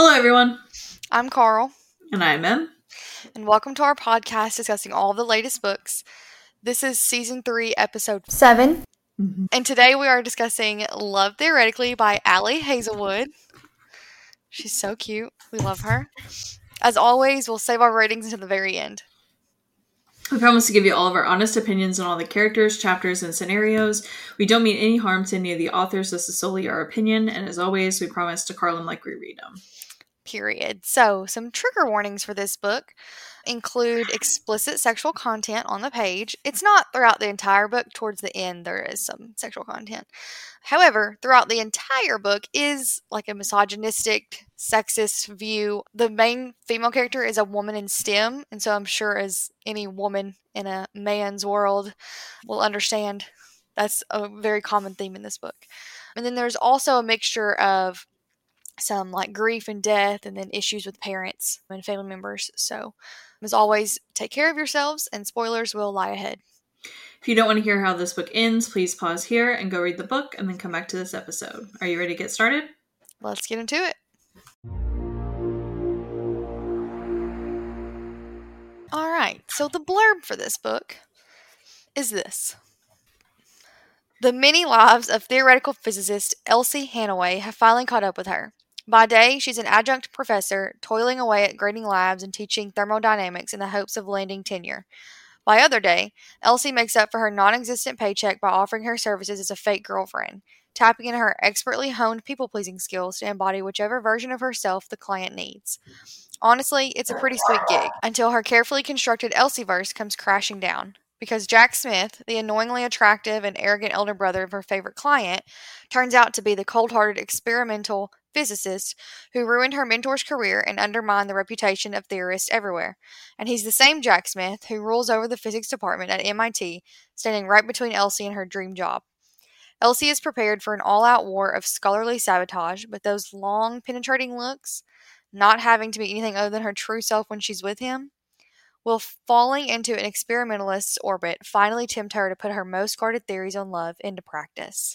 Hello, everyone. I'm Carl, And I'm Em. and welcome to our podcast discussing all the latest books. This is Season 3, Episode 7. And today we are discussing Love Theoretically by Allie Hazelwood. She's so cute. We love her. As always, we'll save our ratings until the very end. We promise to give you all of our honest opinions on all the characters, chapters, and scenarios. We don't mean any harm to any of the authors. This is solely our opinion. And as always, we promise to call them like we read them. Period. So, some trigger warnings for this book include explicit sexual content on the page. It's not throughout the entire book. Towards the end, there is some sexual content. However, throughout the entire book is like a misogynistic, sexist view. The main female character is a woman in STEM, and so I'm sure as any woman in a man's world will understand, that's a very common theme in this book. And then there's also a mixture of some like grief and death, and then issues with parents and family members. So, as always, take care of yourselves, and spoilers will lie ahead. If you don't want to hear how this book ends, please pause here and go read the book and then come back to this episode. Are you ready to get started? Let's get into it. Alright, so the blurb for this book is this. The many lives of theoretical physicist Elsie Hanaway have finally caught up with her. By day, she's an adjunct professor, toiling away at grading labs and teaching thermodynamics in the hopes of landing tenure. By other day, Elsie makes up for her non-existent paycheck by offering her services as a fake girlfriend, tapping into her expertly honed people-pleasing skills to embody whichever version of herself the client needs. Honestly, it's a pretty sweet gig, until her carefully constructed Elsieverse comes crashing down. Because Jack Smith, the annoyingly attractive and arrogant elder brother of her favorite client, turns out to be the cold-hearted experimental physicist who ruined her mentor's career and undermined the reputation of theorists everywhere. And he's the same Jack Smith who rules over the physics department at MIT, standing right between Elsie and her dream job. Elsie is prepared for an all-out war of scholarly sabotage, but those long, penetrating looks, not having to be anything other than her true self when she's with him, will falling into an experimentalist's orbit finally tempt her to put her most guarded theories on love into practice.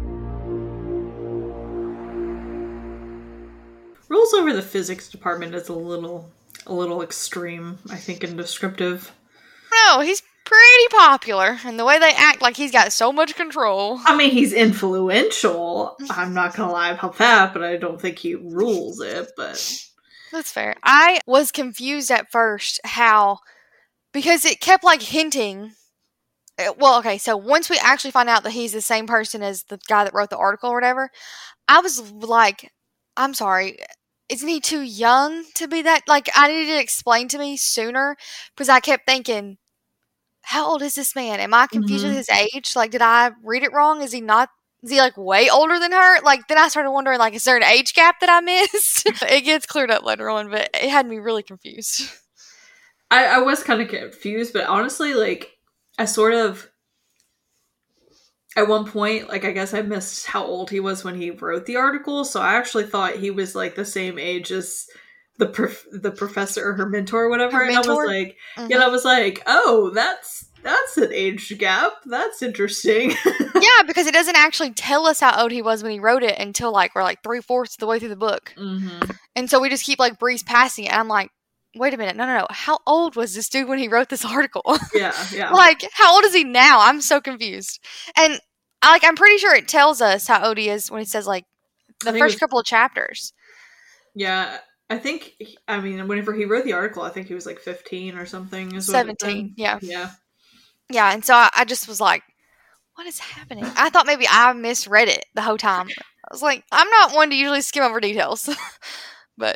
Rules over the physics department is a little extreme, I think, and descriptive. No, he's pretty popular, and the way they act like he's got so much control. I mean, he's influential. I'm not gonna lie about that, but I don't think he rules it, but... That's fair. I was confused at first because it kept like hinting. Well, okay, so once we actually find out that he's the same person as the guy that wrote the article or whatever, I was like, I'm sorry, isn't he too young to be that? Like, I needed it explained to me sooner, because I kept thinking, how old is this man? Am I confused with his age? Like, did I read it wrong? Is he like way older than her? Like, then I started wondering, like, is there an age gap that I missed? It gets cleared up later on, but it had me really confused. I was kind of confused, but honestly, like, I sort of, at one point, like, I guess I missed how old he was when he wrote the article, so I actually thought he was, like, the same age as the professor or her mentor or whatever, and I was like, I was like, oh, that's an age gap. That's interesting. Yeah, because it doesn't actually tell us how old he was when he wrote it until, like, we're, like, 3/4 of the way through the book. Mm-hmm. And so we just keep, like, breeze passing it, and I'm like, wait a minute, no. How old was this dude when he wrote this article? Yeah. Like, how old is he now? I'm so confused. And, I'm pretty sure it tells us how old he is when it says, like, the first couple of chapters. Yeah, I think, whenever he wrote the article, I think he was, like, 15 or something. 17, yeah. Yeah. Yeah, and so I just was like, what is happening? I thought maybe I misread it the whole time. I was like, I'm not one to usually skim over details. But...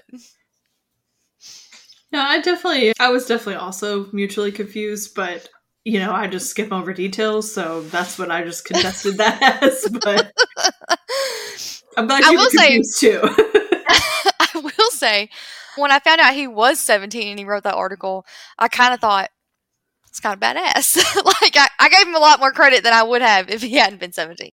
Yeah, I was definitely also mutually confused, but, I just skip over details, so that's what I just contested that as, but I'm glad you were confused too. I will say, when I found out he was 17 and he wrote that article, I kind of thought, it's kind of badass. Like, I gave him a lot more credit than I would have if he hadn't been 17.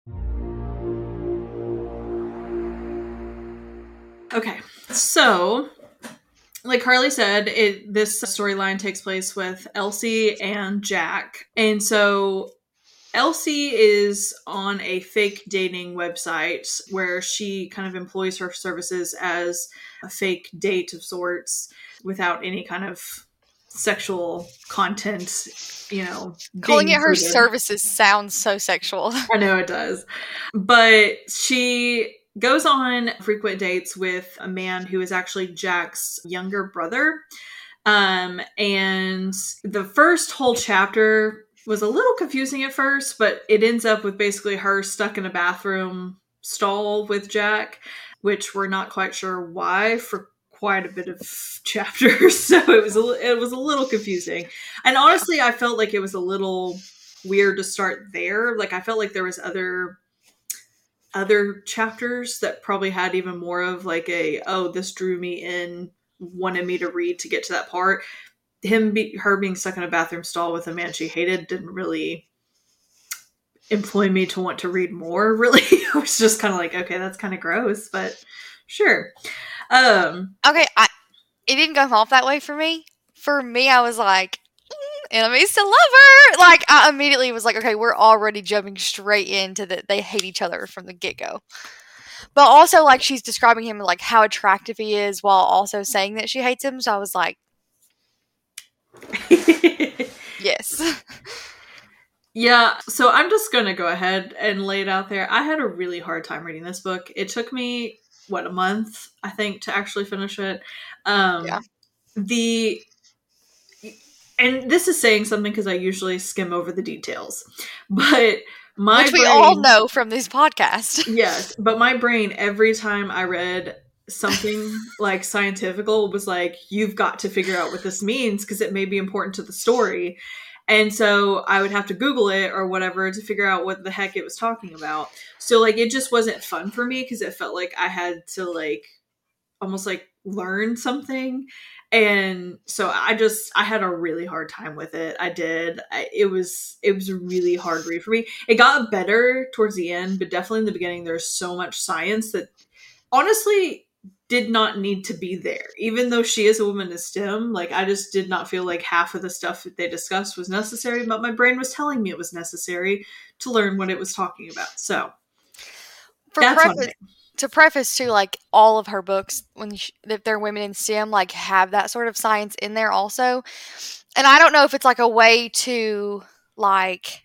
Okay, so... like Carly said, this storyline takes place with Elsie and Jack. And so Elsie is on a fake dating website where she kind of employs her services as a fake date of sorts without any kind of sexual content, Calling being it her included. services sounds so sexual. I know it does. But she goes on frequent dates with a man who is actually Jack's younger brother. And the first whole chapter was a little confusing at first, but it ends up with basically her stuck in a bathroom stall with Jack, which we're not quite sure why for quite a bit of chapters. So it was a little confusing. And honestly, I felt like it was a little weird to start there. Like I felt like there was other chapters that probably had even more of like this drew me in, wanted me to read to get to that part. Her being stuck in a bathroom stall with a man she hated didn't really employ me to want to read more, really. I was just kind of like, okay, that's kind of gross, but sure. Okay, it didn't go off that way for me. For me, I was like, enemies to lover. Like, I immediately was like, okay, we're already jumping straight into that they hate each other from the get-go. But also, like, she's describing him, like, how attractive he is while also saying that she hates him. So I was like, yes. Yeah, so I'm just going to go ahead and lay it out there. I had a really hard time reading this book. It took me, a month, I think, to actually finish it. Yeah. And this is saying something because I usually skim over the details. But which we all know from these podcasts. Yes, but my brain, every time I read something like scientifical, was like, you've got to figure out what this means because it may be important to the story. And so I would have to Google it or whatever to figure out what the heck it was talking about. So like it just wasn't fun for me because it felt like I had to like almost like learn something. And so I had a really hard time with it. I did. It was a really hard read for me. It got better towards the end, but definitely in the beginning there's so much science that honestly did not need to be there. Even though she is a woman in STEM, like I just did not feel like half of the stuff that they discussed was necessary, but my brain was telling me it was necessary to learn what it was talking about. So to preface too, like all of her books, if they're women in STEM, like have that sort of science in there also. And I don't know if it's like a way to like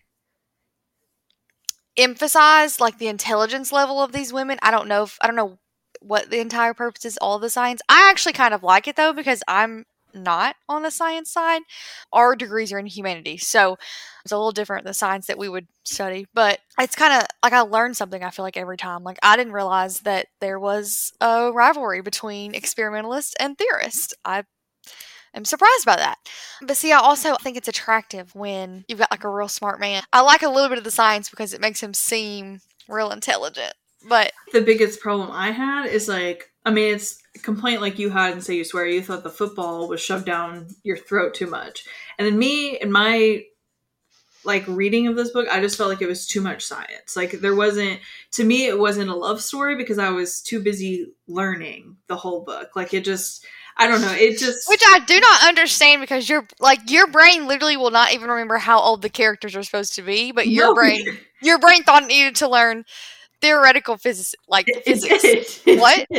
emphasize like the intelligence level of these women. I don't know what the entire purpose is, all the science. I actually kind of like it though because I'm not on the science side. Our degrees are in humanities, so it's a little different than the science that we would study. But it's kind of like I learned something. I feel like every time, like I didn't realize that there was a rivalry between experimentalists and theorists. I'm surprised by that. But see, I also think it's attractive when you've got like a real smart man. I like a little bit of the science because it makes him seem real intelligent. But the biggest problem I had is like, I mean, it's a complaint like you had and Say You Swear, you thought the football was shoved down your throat too much. And then me and my like reading of this book, I just felt like it was too much science. Like it wasn't a love story because I was too busy learning the whole book. Like it just, I don't know. Which I do not understand because your brain literally will not even remember how old the characters are supposed to be, but your brain thought it needed to learn theoretical physics, physics. What?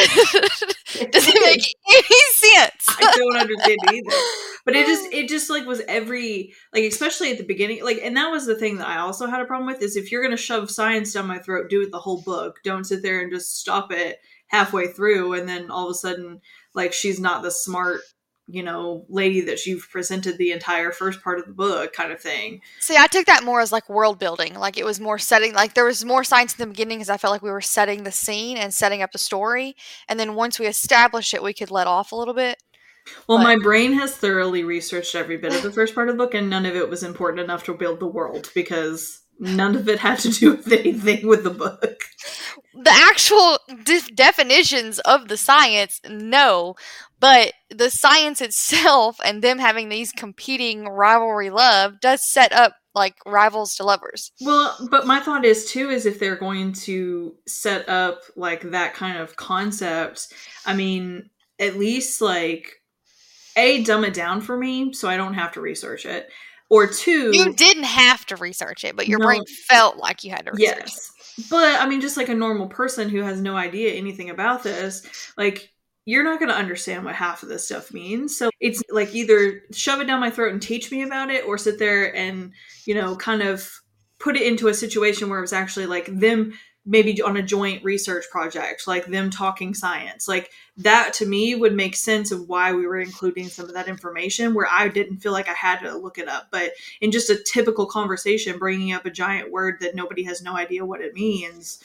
Does it make any sense? I don't understand it either. But it just like was every, like, especially at the beginning, like, and that was the thing that I also had a problem with is if you're going to shove science down my throat, do it the whole book. Don't sit there and just stop it halfway through. And then all of a sudden, like, she's not the smart, lady that you've presented the entire first part of the book kind of thing. See, I took that more as like world building. Like it was more setting, like there was more science in the beginning because I felt like we were setting the scene and setting up the story. And then once we established it, we could let off a little bit. Well, my brain has thoroughly researched every bit of the first part of the book, and none of it was important enough to build the world because none of it had to do with anything with the book. The actual definitions of the science, no. But the science itself and them having these competing rivalry love does set up like rivals to lovers. Well, but my thought is too, is if they're going to set up like that kind of concept, I mean, at least like, dumb it down for me so I don't have to research it. Or two, You didn't have to research it, but your No. brain felt like you had to research it. yes. But I mean, just like a normal person who has no idea anything about this, like, you're not going to understand what half of this stuff means. So it's like either shove it down my throat and teach me about it, or sit there and, kind of put it into a situation where it was actually like them maybe on a joint research project, like them talking science. Like, that to me would make sense of why we were including some of that information where I didn't feel like I had to look it up. But in just a typical conversation, bringing up a giant word that nobody has no idea what it means,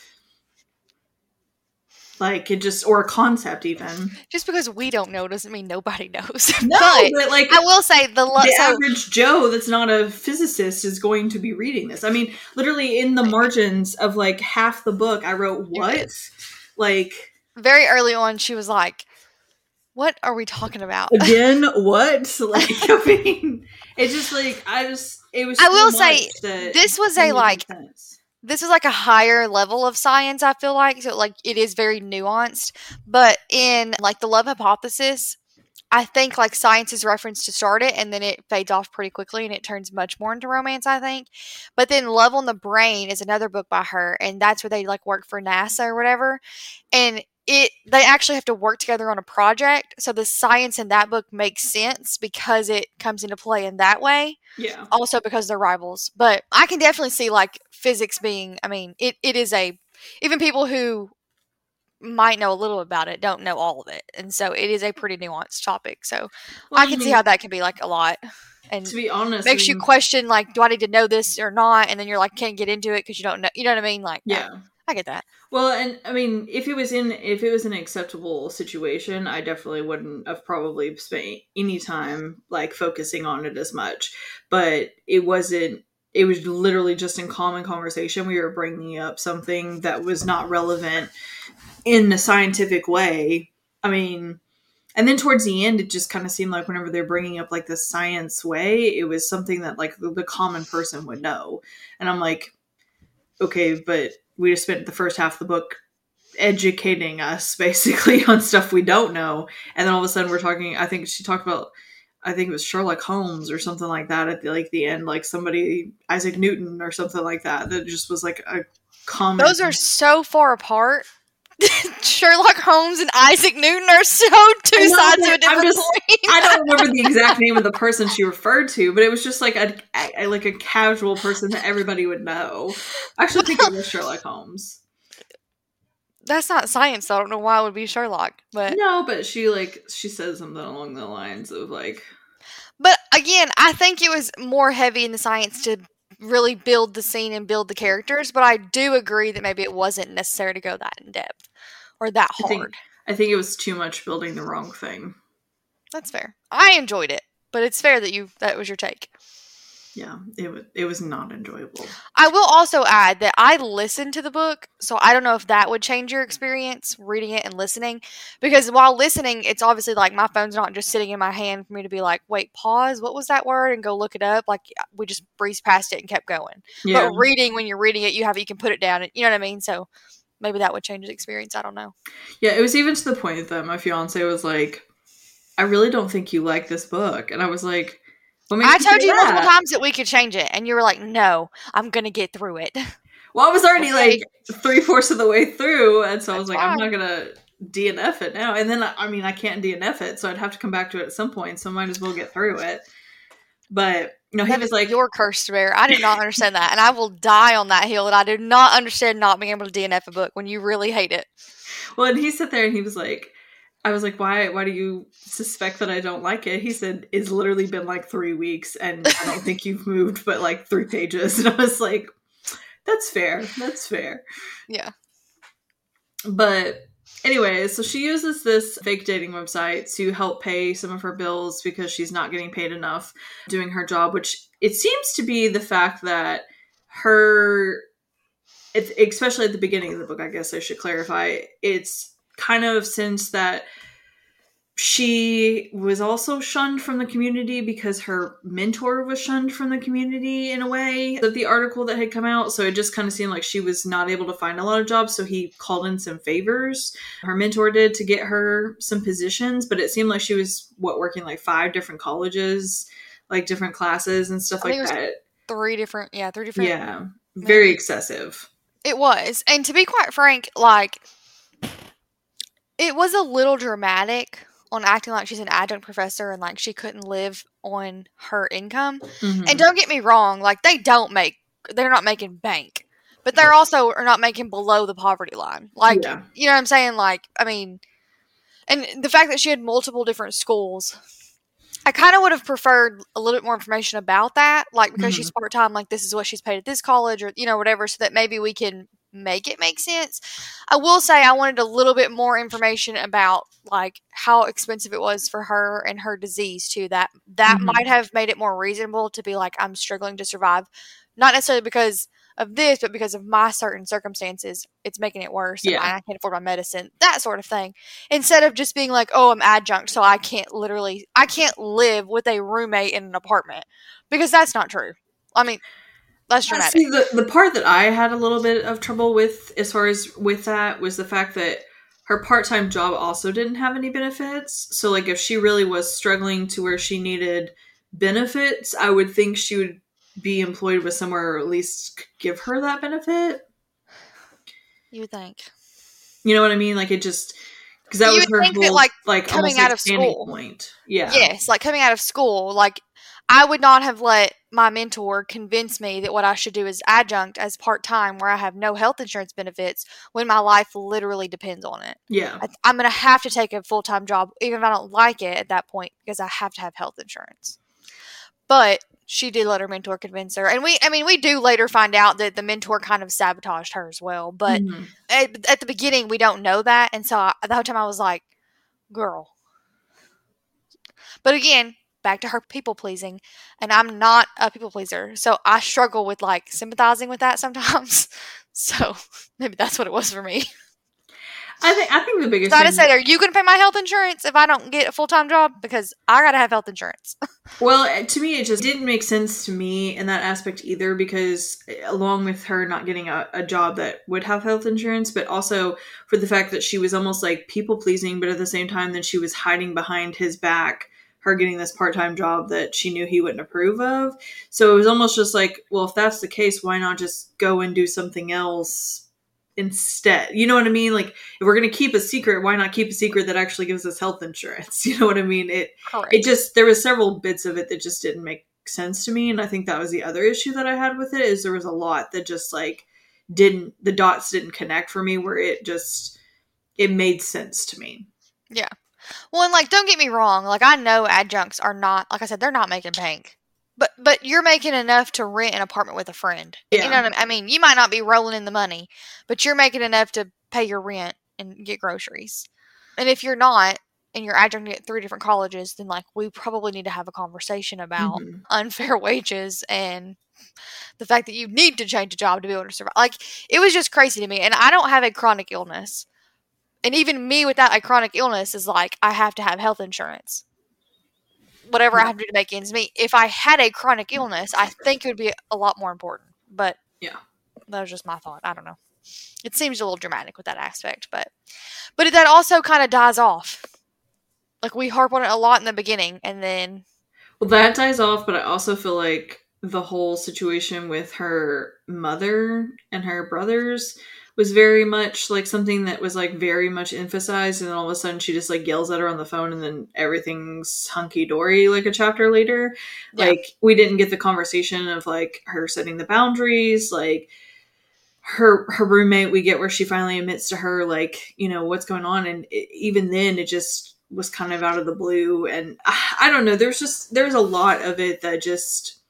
like, it just, or a concept even. Just because we don't know doesn't mean nobody knows. No, but like, I will say the average Joe that's not a physicist is going to be reading this. I mean, literally in the margins of like half the book, I wrote, what? Like, very early on, she was like, what are we talking about? Again, what? Like, I mean, it's just like, it was, I will say, this was this was like a higher level of science, I feel like. So, like, it is very nuanced. But in, like, the Love Hypothesis, I think, like, science is referenced to start it, and then it fades off pretty quickly, and it turns much more into romance, I think. But then Love on the Brain is another book by her, and that's where they, like, work for NASA or whatever. And they actually have to work together on a project. So the science in that book makes sense because it comes into play in that way. Yeah. Also because they're rivals. But I can definitely see, like, physics being, I mean, it is even people who might know a little about it don't know all of it. And so it is a pretty nuanced topic. So I can see how that can be, like, a lot. And to be honest, makes you question, like, do I need to know this or not? And then you're like, can't get into it because you don't know. You know what I mean? Like, yeah. I get that. Well, and I mean, if it was an acceptable situation, I definitely wouldn't have probably spent any time like focusing on it as much. But it wasn't. It was literally just in common conversation. We were bringing up something that was not relevant in a scientific way. I mean, and then towards the end, it just kind of seemed like whenever they're bringing up like the science way, it was something that like the common person would know. And I'm like, okay, but we just spent the first half of the book educating us basically on stuff we don't know. And then all of a sudden we're talking, I think she talked about, I think it was Sherlock Holmes or something like that at the end, like somebody, Isaac Newton or something like that just was like a common. Those are so far apart. Sherlock Holmes and Isaac Newton are so two sides of a different coin. I don't remember the exact name of the person she referred to, but it was just like a casual person that everybody would know. I actually think it was Sherlock Holmes. That's not science, so I don't know why it would be Sherlock. But no, but she says something along the lines of like. But again, I think it was more heavy in the science to really build the scene and build the characters, but I do agree that maybe it wasn't necessary to go that in depth or that hard. I think it was too much building the wrong thing. That's fair. I enjoyed it, but it's fair that was your take. Yeah, it was not enjoyable. I will also add that I listened to the book, so I don't know if that would change your experience reading it and listening. Because while listening, it's obviously like my phone's not just sitting in my hand for me to be like, wait, pause, what was that word? And go look it up. Like, we just breezed past it and kept going. Yeah. But reading, when you're reading it, you can put it down. And, you know what I mean? So maybe that would change the experience. I don't know. Yeah, it was even to the point that my fiance was like, I really don't think you like this book. And I was like, I told you multiple times that we could change it, and you were like, no, I'm going to get through it. Well, I was already like 3/4 of the way through, and so I was like, I'm not going to DNF it now. And then, I mean, I can't DNF it, so I'd have to come back to it at some point, so I might as well get through it. But, he was like... your curse to bear. I do not understand that, and I will die on that hill, and I do not understand not being able to DNF a book when you really hate it. Well, and he sat there, and he was like... I was like, why do you suspect that I don't like it? He said, it's literally been like 3 weeks and I don't think you've moved but like 3 pages. And I was like, that's fair. That's fair. Yeah. But anyway, so she uses this fake dating website to help pay some of her bills because she's not getting paid enough doing her job, which it seems to be the fact that especially at the beginning of the book, I guess I should clarify, it's kind of since that she was also shunned from the community because her mentor was shunned from the community in a way of the article that had come out. So it just kind of seemed like she was not able to find a lot of jobs. So he called in some favors. Her mentor did to get her some positions, but it seemed like she was working like 5 different colleges. like different classes and stuff I like think it was that. three different. Yeah, very maybe. excessive. It was. And to be quite frank, like, it was a little dramatic on acting like she's an adjunct professor and like she couldn't live on her income. Mm-hmm. And don't get me wrong, like they're not making bank. But they're also are not making below the poverty line. Like, Yeah. you know what I'm saying? Like, I mean, and the fact that she had multiple different schools, I kind of would have preferred a little bit more information about that. Like, because she's part time, like, this is what she's paid at this college or, you know, whatever, so that maybe we can make it make sense. I will say I wanted a little bit more information about, like, how expensive it was for her and her disease, too. That might have made it more reasonable to be like, I'm struggling to survive. Not necessarily because of this, but because of my certain circumstances, it's making it worse. And I can't afford my medicine, that sort of thing. Instead of just being like, oh, I'm adjunct, so I can't live with a roommate in an apartment, because that's not true. I mean, that's dramatic. See, the part that I had a little bit of trouble with, as far as with that, was the fact that her part-time job also didn't have any benefits. So, like, if she really was struggling to where she needed benefits, I would think she would be employed with somewhere, or at least give her that benefit. You would think. You know what I mean? Like, it just, because that was her whole, like coming almost out like of standing school point. Yeah. Yes, like coming out of school, like, I would not have let my mentor convince me that what I should do is adjunct as part-time where I have no health insurance benefits when my life literally depends on it. Yeah. I'm going to have to take a full-time job even if I don't like it at that point because I have to have health insurance. But she did let her mentor convince her. And we do later find out that the mentor kind of sabotaged her as well. But at the beginning, we don't know that. And so the whole time I was like, girl. But again, back to her people pleasing, and I'm not a people pleaser, so I struggle with like sympathizing with that sometimes. So maybe that's what it was for me. I think the biggest So I thing. just said, "Are you going to pay my health insurance if I don't get a full-time job? Because I got to have health insurance." Well, to me, it just didn't make sense to me in that aspect either, because along with her not getting a job that would have health insurance, but also for the fact that she was almost like people pleasing, but at the same time that she was hiding behind his back, her getting this part-time job that she knew he wouldn't approve of. So it was almost just like, well, if that's the case, why not just go and do something else instead? You know what I mean? Like, if we're going to keep a secret, why not keep a secret that actually gives us health insurance? You know what I mean? It just, there was several bits of it that just didn't make sense to me. And I think that was the other issue that I had with it, is there was a lot that just like the dots didn't connect for me, where it made sense to me. Yeah. Well, and like, don't get me wrong. Like, I know adjuncts are not, like I said, they're not making bank. But you're making enough to rent an apartment with a friend. Yeah. You know what I mean? You might not be rolling in the money, but you're making enough to pay your rent and get groceries. And if you're not, and you're adjunct at 3 different colleges, then like we probably need to have a conversation about unfair wages and the fact that you need to change a job to be able to survive. Like, it was just crazy to me. And I don't have a chronic illness. And even me without a chronic illness is like, I have to have health insurance. Whatever I have to do to make ends meet. If I had a chronic illness, I think it would be a lot more important. But yeah, that was just my thought. I don't know. It seems a little dramatic with that aspect, but that also kind of dies off. Like, we harp on it a lot in the beginning, and then... Well, that dies off, but I also feel like the whole situation with her mother and her brothers was very much like something that was like very much emphasized, and then all of a sudden she just like yells at her on the phone, and then everything's hunky-dory like a chapter later. Yeah. Like, we didn't get the conversation of like her setting the boundaries, like her roommate, we get where she finally admits to her like, you know, what's going on, and even then it just was kind of out of the blue. And I don't know, there's a lot of it that just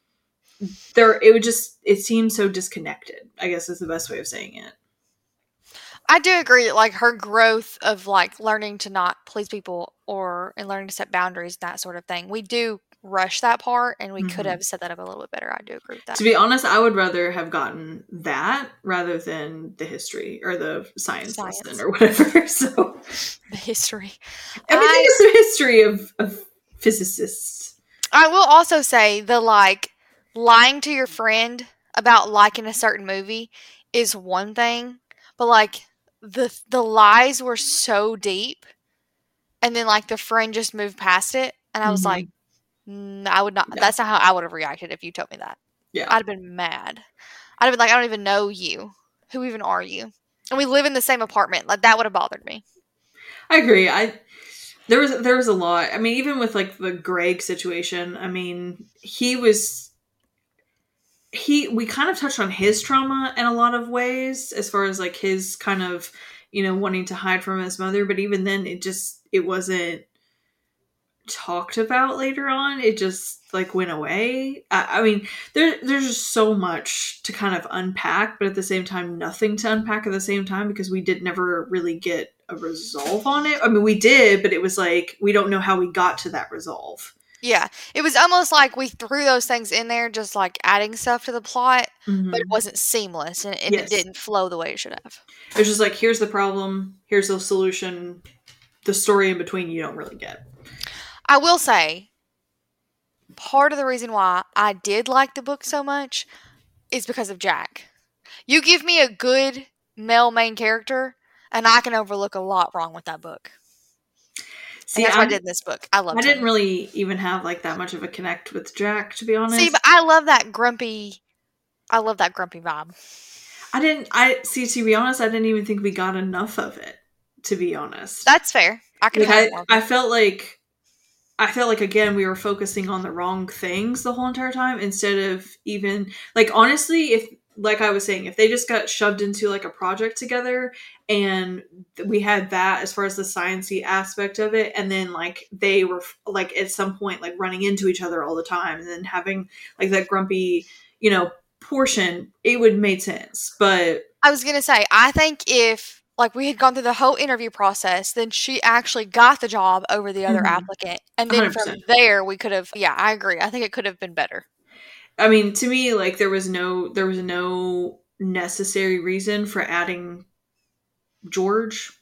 it seemed so disconnected, I guess is the best way of saying it. I do agree that like her growth of like learning to not please people and learning to set boundaries and that sort of thing, we do rush that part, and we could have set that up a little bit better. I do agree with that. To be honest, I would rather have gotten that rather than the history or the science lesson or whatever. So the history. Everything is the history of physicists. I will also say the like lying to your friend about liking a certain movie is one thing, but like the lies were so deep, and then like the friend just moved past it, and I was like, I would not. Yeah. That's not how I would have reacted if you told me that. Yeah. I'd have been mad. I'd have been like, I don't even know you. Who even are you? And we live in the same apartment. Like, that would have bothered me. I agree. There was a lot. I mean, even with like the Greg situation, I mean, we kind of touched on his trauma in a lot of ways as far as like his kind of, wanting to hide from his mother, but even then it wasn't talked about later on. It just like went away. I mean, there's just so much to kind of unpack, but at the same time nothing to unpack at the same time, because we did never really get a resolve on it. I mean, we did, but it was like we don't know how we got to that resolve. Yeah. It was almost like we threw those things in there, just like adding stuff to the plot, but it wasn't seamless, and it Yes. didn't flow the way it should have. It was just like, here's the problem, here's the solution. The story in between you don't really get. I will say, part of the reason why I did like the book so much is because of Jack. You give me a good male main character, and I can overlook a lot wrong with that book. See, and that's what I did in this book. I loved him. I didn't really even have like that much of a connect with Jack, to be honest. See, but I love that grumpy vibe. To be honest, I didn't even think we got enough of it, to be honest. That's fair. I felt like again we were focusing on the wrong things the whole entire time, instead of even like, honestly, if, like I was saying, if they just got shoved into like a project together and we had that as far as the sciencey aspect of it, and then like they were like at some point like running into each other all the time, and then having like that grumpy, portion, it would make sense. But I was gonna say, I think if like we had gone through the whole interview process, then she actually got the job over the other applicant, and then 100%. From there we could have. Yeah, I agree. I think it could have been better. I mean, to me, like there was no necessary reason for adding George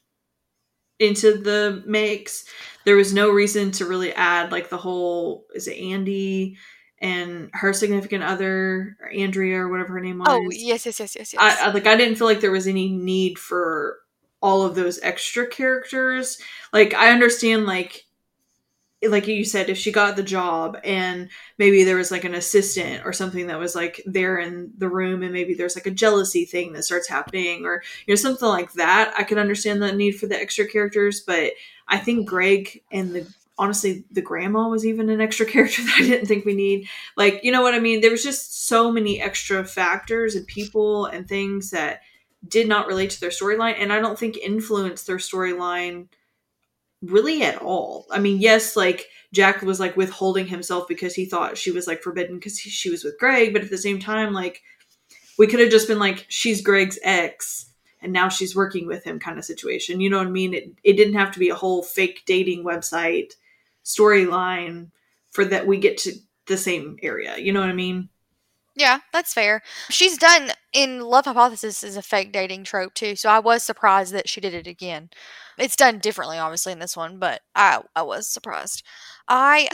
into the mix. There was no reason to really add like the whole, is it Andy and her significant other, or Andrea, or whatever her name was. Oh, yes. I didn't feel like there was any need for all of those extra characters. Like, I understand, like you said, if she got the job and maybe there was like an assistant or something that was like there in the room, and maybe there's like a jealousy thing that starts happening, or something like that, I could understand the need for the extra characters. But I think Greg and honestly the grandma was even an extra character that I didn't think we need. Like, you know what I mean? There was just so many extra factors and people and things that did not relate to their storyline, and I don't think influenced their storyline really at all. I mean, yes, like Jack was like withholding himself because he thought she was like forbidden because she was with Greg, but at the same time, like we could have just been like, she's Greg's ex and now she's working with him kind of situation. You know what I mean? It didn't have to be a whole fake dating website storyline for that we get to the same area. You know what I mean? Yeah, that's fair. She's done in Love Hypothesis is a fake dating trope too, so I was surprised that she did it again. It's done differently, obviously, in this one, but I was surprised. I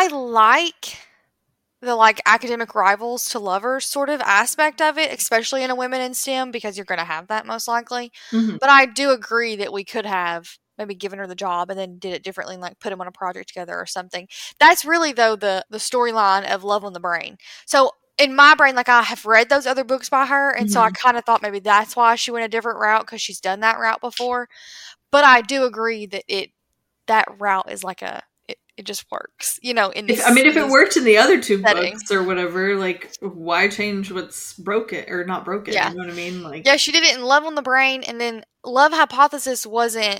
like the like academic rivals to lovers sort of aspect of it, especially in a women in STEM, because you're going to have that most likely. Mm-hmm. But I do agree that we could have maybe given her the job and then did it differently, and like put them on a project together or something. That's really, though, the storyline of Love on the Brain. So in my brain, like I have read those other books by her, and so I kind of thought maybe that's why she went a different route, because she's done that route before. But I do agree that that route is like it just works, in this. If it worked in the other two books or whatever, like why change what's broken or not broken? Yeah. You know what I mean? Like, yeah, she did it in Love on the Brain, and then Love Hypothesis wasn't.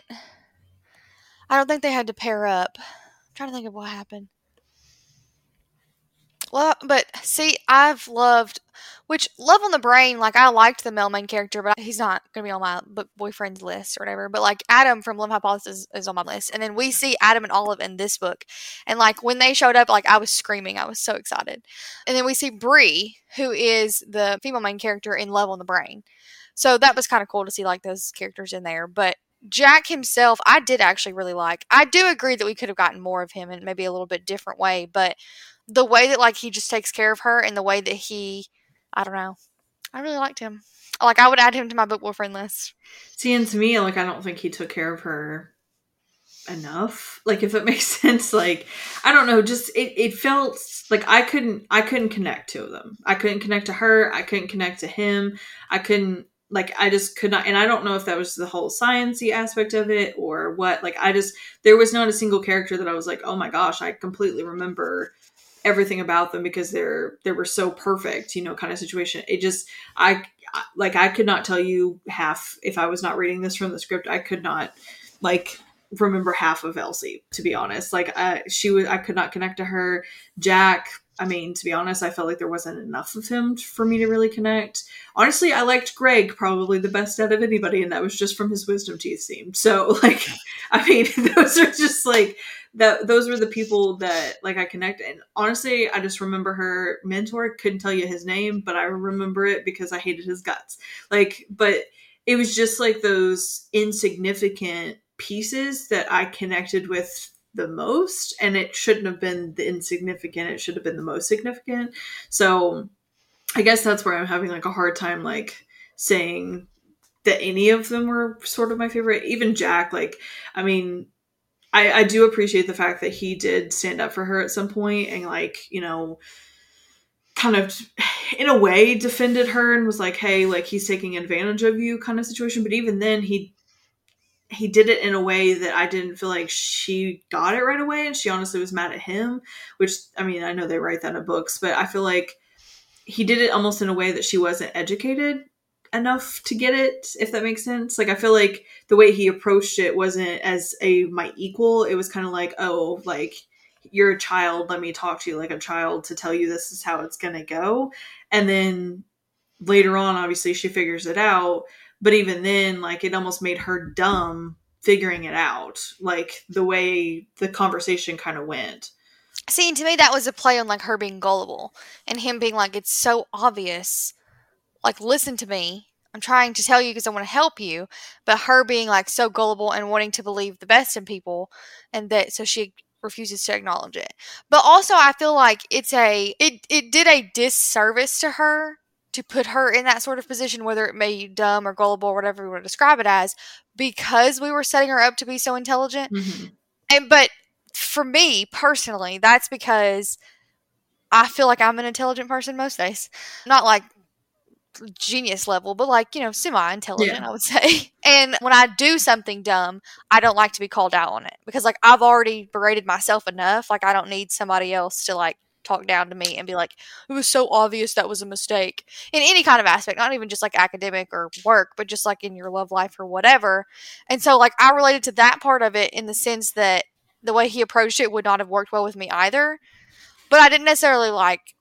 I don't think they had to pair up. I'm trying to think of what happened. Well, but see, I've loved, which Love on the Brain, like I liked the male main character, but he's not going to be on my boyfriend's list or whatever. But like Adam from Love Hypothesis is on my list. And then we see Adam and Olive in this book. And like when they showed up, like I was screaming. I was so excited. And then we see Bree, who is the female main character in Love on the Brain. So that was kind of cool to see like those characters in there. But Jack himself, I did actually really like. I do agree that we could have gotten more of him in maybe a little bit different way, but the way that like he just takes care of her, and the way that I don't know, I really liked him. Like I would add him to my book boyfriend list. See, and to me, like I don't think he took care of her enough, like, if it makes sense. Like, I don't know, just it felt like I couldn't connect to them. I couldn't connect to her, I couldn't connect to him. I couldn't, like, I just could not. And I don't know if that was the whole science-y aspect of it or what. Like, there was not a single character that I was like, oh my gosh, I completely remember everything about them because they were so perfect, kind of situation. It just, like, I could not tell you half. If I was not reading this from the script, I could not, like, remember half of Elsie, to be honest. Like, I could not connect to her. Jack, I mean, to be honest, I felt like there wasn't enough of him for me to really connect. Honestly, I liked Greg probably the best out of anybody, and that was just from his wisdom teeth scene. So, like, I mean, those are just like those were the people that, like, I connect. And honestly, I just remember her mentor. Couldn't tell you his name, but I remember it because I hated his guts. Like, but it was just like those insignificant pieces that I connected with the most, and it shouldn't have been the insignificant, it should have been the most significant. So I guess that's where I'm having, like, a hard time, like, saying that any of them were sort of my favorite. Even Jack, like, I mean, I do appreciate the fact that he did stand up for her at some point and, like, kind of in a way defended her and was like, hey, like, he's taking advantage of you kind of situation. But even then, he did it in a way that I didn't feel like she got it right away, and she honestly was mad at him, which, I mean, I know they write that in books, but I feel like he did it almost in a way that she wasn't educated enough to get it, if that makes sense. Like, I feel like the way he approached it wasn't as my equal. It was kind of like, oh, like, you're a child, let me talk to you like a child to tell you this is how it's gonna go. And then later on, obviously, she figures it out. But even then, like, it almost made her dumb figuring it out, like, the way the conversation kind of went. See, to me, that was a play on, like, her being gullible and him being like, it's so obvious. Like, listen to me. I'm trying to tell you because I want to help you. But her being, like, so gullible and wanting to believe the best in people, and that so she refuses to acknowledge it. But also, I feel like it did a disservice to her to put her in that sort of position, whether it may be dumb or gullible or whatever we want to describe it as, because we were setting her up to be so intelligent. Mm-hmm. But for me personally, that's because I feel like I'm an intelligent person most days. Not like genius level, but, like, semi-intelligent, Yeah. I would say. And when I do something dumb, I don't like to be called out on it because, like, I've already berated myself enough. Like, I don't need somebody else to, like, talk down to me and be like, it was so obvious that was a mistake in any kind of aspect, not even just like academic or work, but just like in your love life or whatever. And so, like, I related to that part of it in the sense that the way he approached it would not have worked well with me either. But I didn't necessarily, like,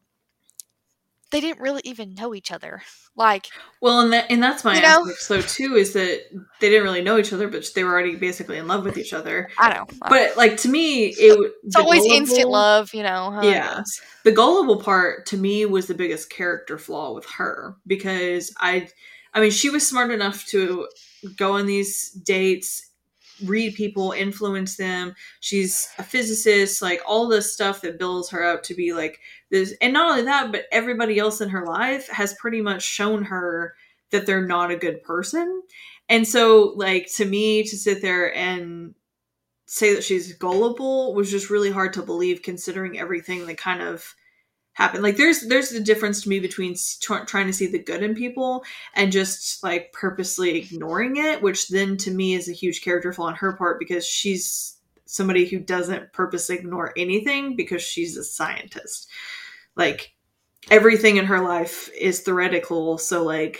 they didn't really even know each other. Like, well, and that's my aspect, so too, is that they didn't really know each other, but they were already basically in love with each other. I know. But, like, to me, it's always instant love, Yeah. The gullible part, to me, was the biggest character flaw with her, because I mean, she was smart enough to go on these dates, read people, influence them. She's a physicist, like, all this stuff that builds her up to be like this. And not only that, but everybody else in her life has pretty much shown her that they're not a good person. And so, like, to me, to sit there and say that she's gullible was just really hard to believe, considering everything that kind of happened. Like, there's the difference to me between trying to see the good in people and just, like, purposely ignoring it, which then to me is a huge character flaw on her part, because she's somebody who doesn't purposely ignore anything because she's a scientist. Like, everything in her life is theoretical, so, like,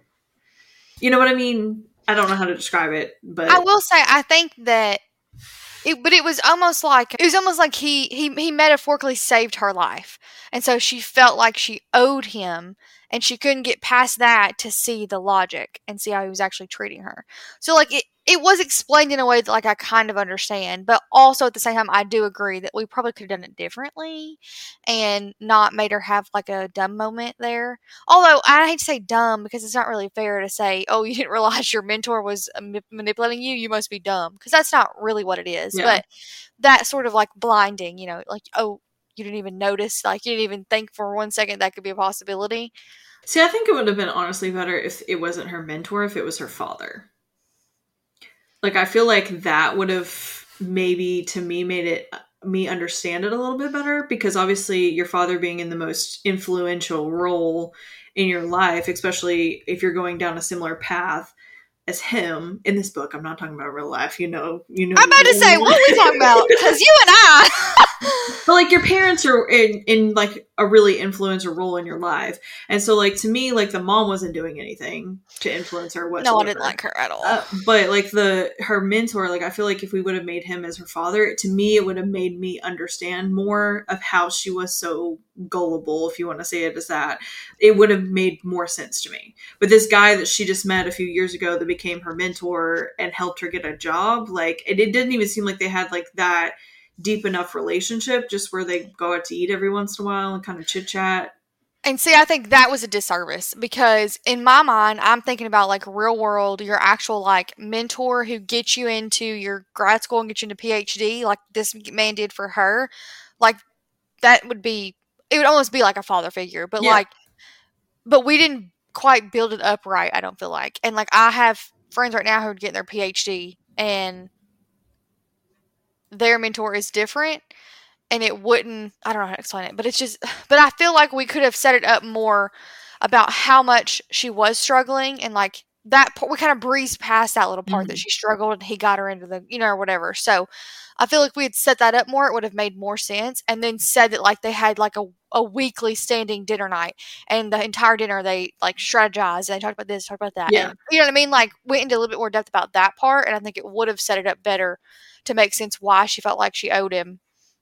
you know what I mean? I don't know how to describe it, but I will say I think that it was almost like he metaphorically saved her life, and so she felt like she owed him, and she couldn't get past that to see the logic and see how he was actually treating her. So, like, it was explained in a way that, like, I kind of understand, but also at the same time I do agree that we probably could have done it differently and not made her have, like, a dumb moment there. Although I hate to say dumb because it's not really fair to say, oh, you didn't realize your mentor was manipulating you, you must be dumb, because that's not really what it is. Yeah. But that sort of, like, blinding, like, oh, you didn't even notice, like, you didn't even think for 1 second that could be a possibility. See, I think it would have been honestly better if it wasn't her mentor, if it was her father. Like, I feel like that would have maybe to me made it me understand it a little bit better, because obviously your father being in the most influential role in your life, especially if you're going down a similar path as him in this book. I'm not talking about real life, I'm about to say, what are we talking about? Because you and I. But like your parents are in like a really influential role in your life, and so like to me, like the mom wasn't doing anything to influence her whatsoever. No, I didn't like her at all. But like her mentor, like I feel like if we would have made him as her father, to me it would have made me understand more of how she was so gullible, if you want to say it as that. It would have made more sense to me. But this guy that she just met a few years ago that became her mentor and helped her get a job, like it didn't even seem like they had like that deep enough relationship, just where they go out to eat every once in a while and kind of chit chat. And see, I think that was a disservice, because in my mind, I'm thinking about like real world, your actual like mentor who gets you into your grad school and gets you into PhD, like this man did for her. Like that would be, it would almost be like a father figure, but Yeah. but we didn't quite build it up right, I don't feel like. And like I have friends right now who are getting their PhD and their mentor is different, and it wouldn't, I don't know how to explain it, but it's just, but I feel like we could have set it up more about how much she was struggling, and like that we kind of breezed past that little part that she struggled and he got her into the, or whatever. So I feel like we had set that up more, it would have made more sense. And then said that like they had like a weekly standing dinner night, and the entire dinner they like strategized and they talked about this, talked about that. Yeah. And, you know what I mean? Like went into a little bit more depth about that part, and I think it would have set it up better to make sense why she felt like she owed him,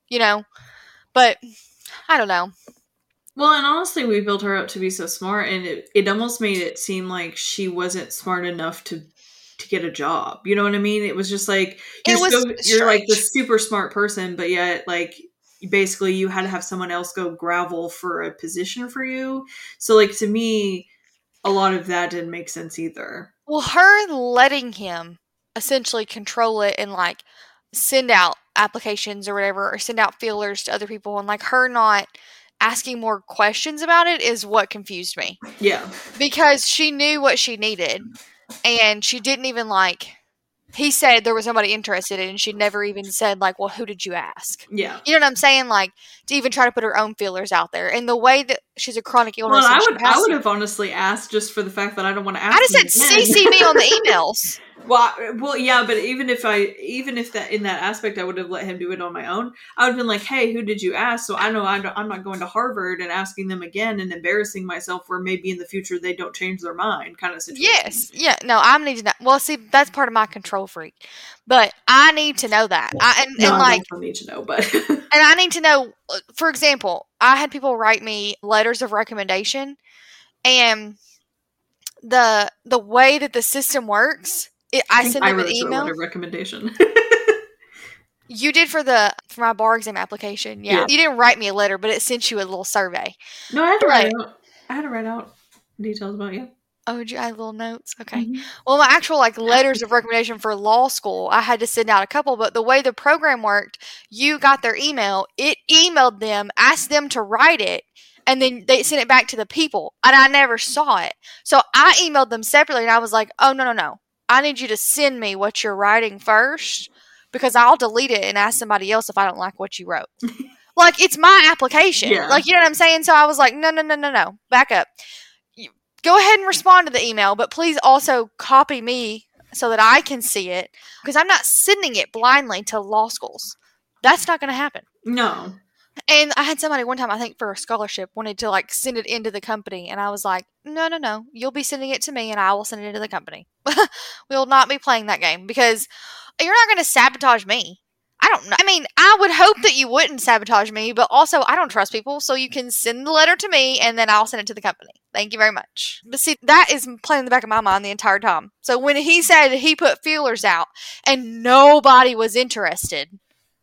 but I don't know. Well, and honestly, we built her up to be so smart, and it almost made it seem like she wasn't smart enough to get a job. You know what I mean? It was just like you're like the super smart person, but yet like basically you had to have someone else go gravel for a position for you. So like to me, a lot of that didn't make sense either. Well, her letting him essentially control it and like send out applications or whatever, or send out feelers to other people, and like her not asking more questions about it is what confused me. Yeah. Because she knew what she needed, and she didn't even like, he said there was somebody interested in it, and she never even said like, well, who did you ask? Yeah. You know what I'm saying? Like to even try to put her own feelers out there. And the way that she's a chronic illness. Well, I would have honestly asked, just for the fact that I don't want to ask. I just said CC me on the emails. Well, yeah, but even if that in that aspect, I would have let him do it on my own. I would have been like, "Hey, who did you ask?" So I know I'm not going to Harvard and asking them again and embarrassing myself, where maybe in the future they don't change their mind, kind of situation. Yes, yeah, no, I need to know. Well, see, that's part of my control freak, but I need to know that. I also need to know, but and I need to know. For example, I had people write me letters of recommendation, and the way that the system works. I send them an email. Letter recommendation. You did for my bar exam application. Yeah. You didn't write me a letter, but it sent you a little survey. No, I had to write out. I had to write out details about you. Oh, did you add little notes? Okay. Mm-hmm. Well, my actual like letters of recommendation for law school, I had to send out a couple, but the way the program worked, you got their email, it emailed them, asked them to write it, and then they sent it back to the people, and I never saw it. So I emailed them separately, and I was like, oh, no. I need you to send me what you're writing first, because I'll delete it and ask somebody else if I don't like what you wrote. Like, it's my application. Yeah. Like, you know what I'm saying? So I was like, no. Back up. Go ahead and respond to the email, but please also copy me so that I can see it, because I'm not sending it blindly to law schools. That's not going to happen. No. And I had somebody one time, I think for a scholarship, wanted to like send it into the company. And I was like, no. You'll be sending it to me and I will send it into the company. We will not be playing that game, because you're not going to sabotage me. I don't know. I mean, I would hope that you wouldn't sabotage me, but also I don't trust people. So you can send the letter to me and then I'll send it to the company. Thank you very much. But see, that is playing in the back of my mind the entire time. So when he said he put feelers out and nobody was interested,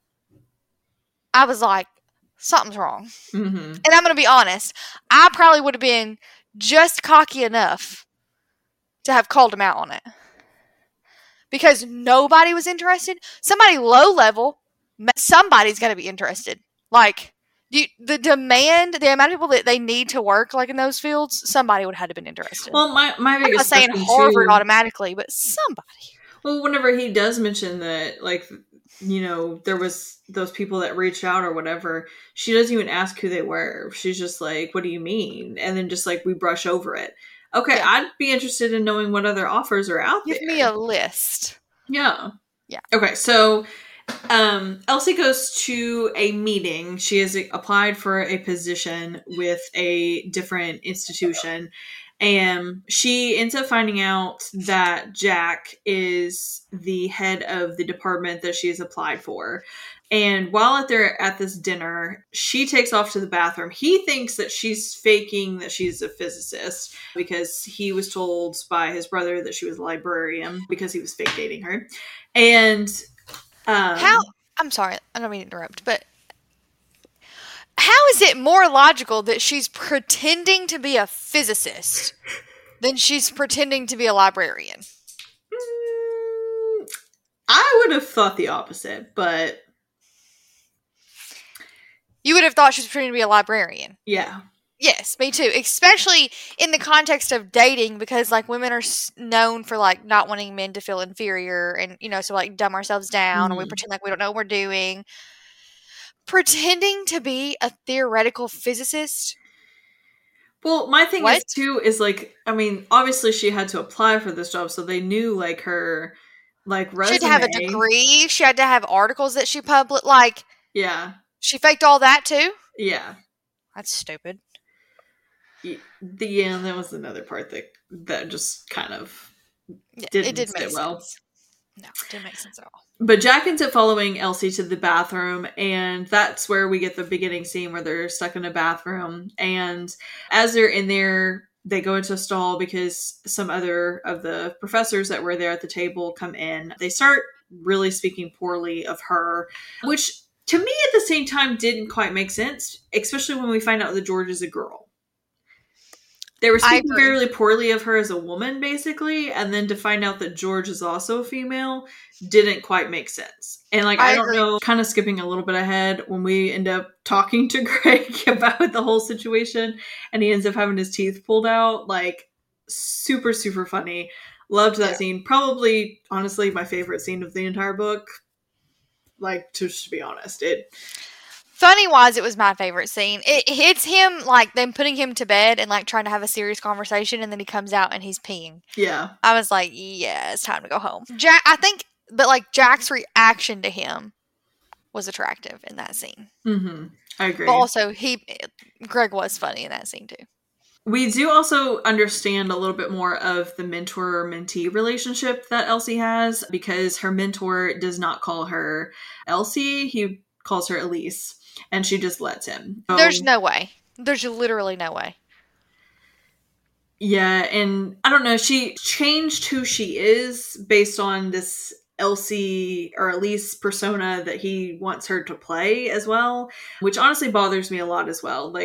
I was like, something's wrong. Mm-hmm. And I'm going to be honest, I probably would have been just cocky enough to have called him out on it. Because nobody was interested. Somebody low level, somebody's going to be interested. Like, the demand, the amount of people that they need to work like in those fields, somebody would have had to been interested. Well, my biggest I'm not saying Harvard automatically, but somebody. Well, whenever he does mention that, like, there was those people that reached out or whatever, she doesn't even ask who they were. She's just like, what do you mean? And then just like we brush over it. Okay, Yeah. I'd be interested in knowing what other offers are out Give there. me a list. Yeah. Yeah. Okay, so Elsie goes to a meeting. She has applied for a position with a different institution, and she ends up finding out that Jack is the head of the department that she has applied for. And while they're at this dinner, she takes off to the bathroom. He thinks that she's faking that she's a physicist because he was told by his brother that she was a librarian because he was fake dating her. And I'm sorry, I don't mean to interrupt, but how is it more logical that she's pretending to be a physicist than she's pretending to be a librarian? I would have thought the opposite, but you would have thought she was pretending to be a librarian. Yeah. Yes, me too. Especially in the context of dating, because like women are known for like not wanting men to feel inferior, and so like dumb ourselves down, or we pretend like we don't know what we're doing. Pretending to be a theoretical physicist. Well, my thing is too is like, I mean, obviously she had to apply for this job, so they knew like her resume. She had to have a degree. She had to have articles that she published. Like, yeah, she faked all that too. Yeah, that's stupid. Yeah, and that was another part that just kind of didn't sit well. Sense. No, it didn't make sense at all. But Jack ends up following Elsie to the bathroom, and that's where we get the beginning scene where they're stuck in a bathroom. And as they're in there, they go into a stall because some other of the professors that were there at the table come in. They start really speaking poorly of her, which to me at the same time didn't quite make sense, especially when we find out that George is a girl. They were speaking very poorly of her as a woman, basically, and then to find out that George is also a female didn't quite make sense. And I don't know, kind of skipping a little bit ahead, when we end up talking to Greg about the whole situation, and he ends up having his teeth pulled out, super, super funny. Loved that scene. Probably, honestly, my favorite scene of the entire book. To be honest, funny-wise, it was my favorite scene. It's him, them putting him to bed and, trying to have a serious conversation, and then he comes out and he's peeing. Yeah. I was like, yeah, it's time to go home. I think, but, Jack's reaction to him was attractive in that scene. Mm-hmm. I agree. But also, Greg was funny in that scene, too. We do also understand a little bit more of the mentor-mentee relationship that Elsie has, because her mentor does not call her Elsie. He calls her Elise. And she just lets him. There's no way. There's literally no way. Yeah, and I don't know. She changed who she is based on this Elsie or Elise persona that he wants her to play as well, which honestly bothers me a lot as well.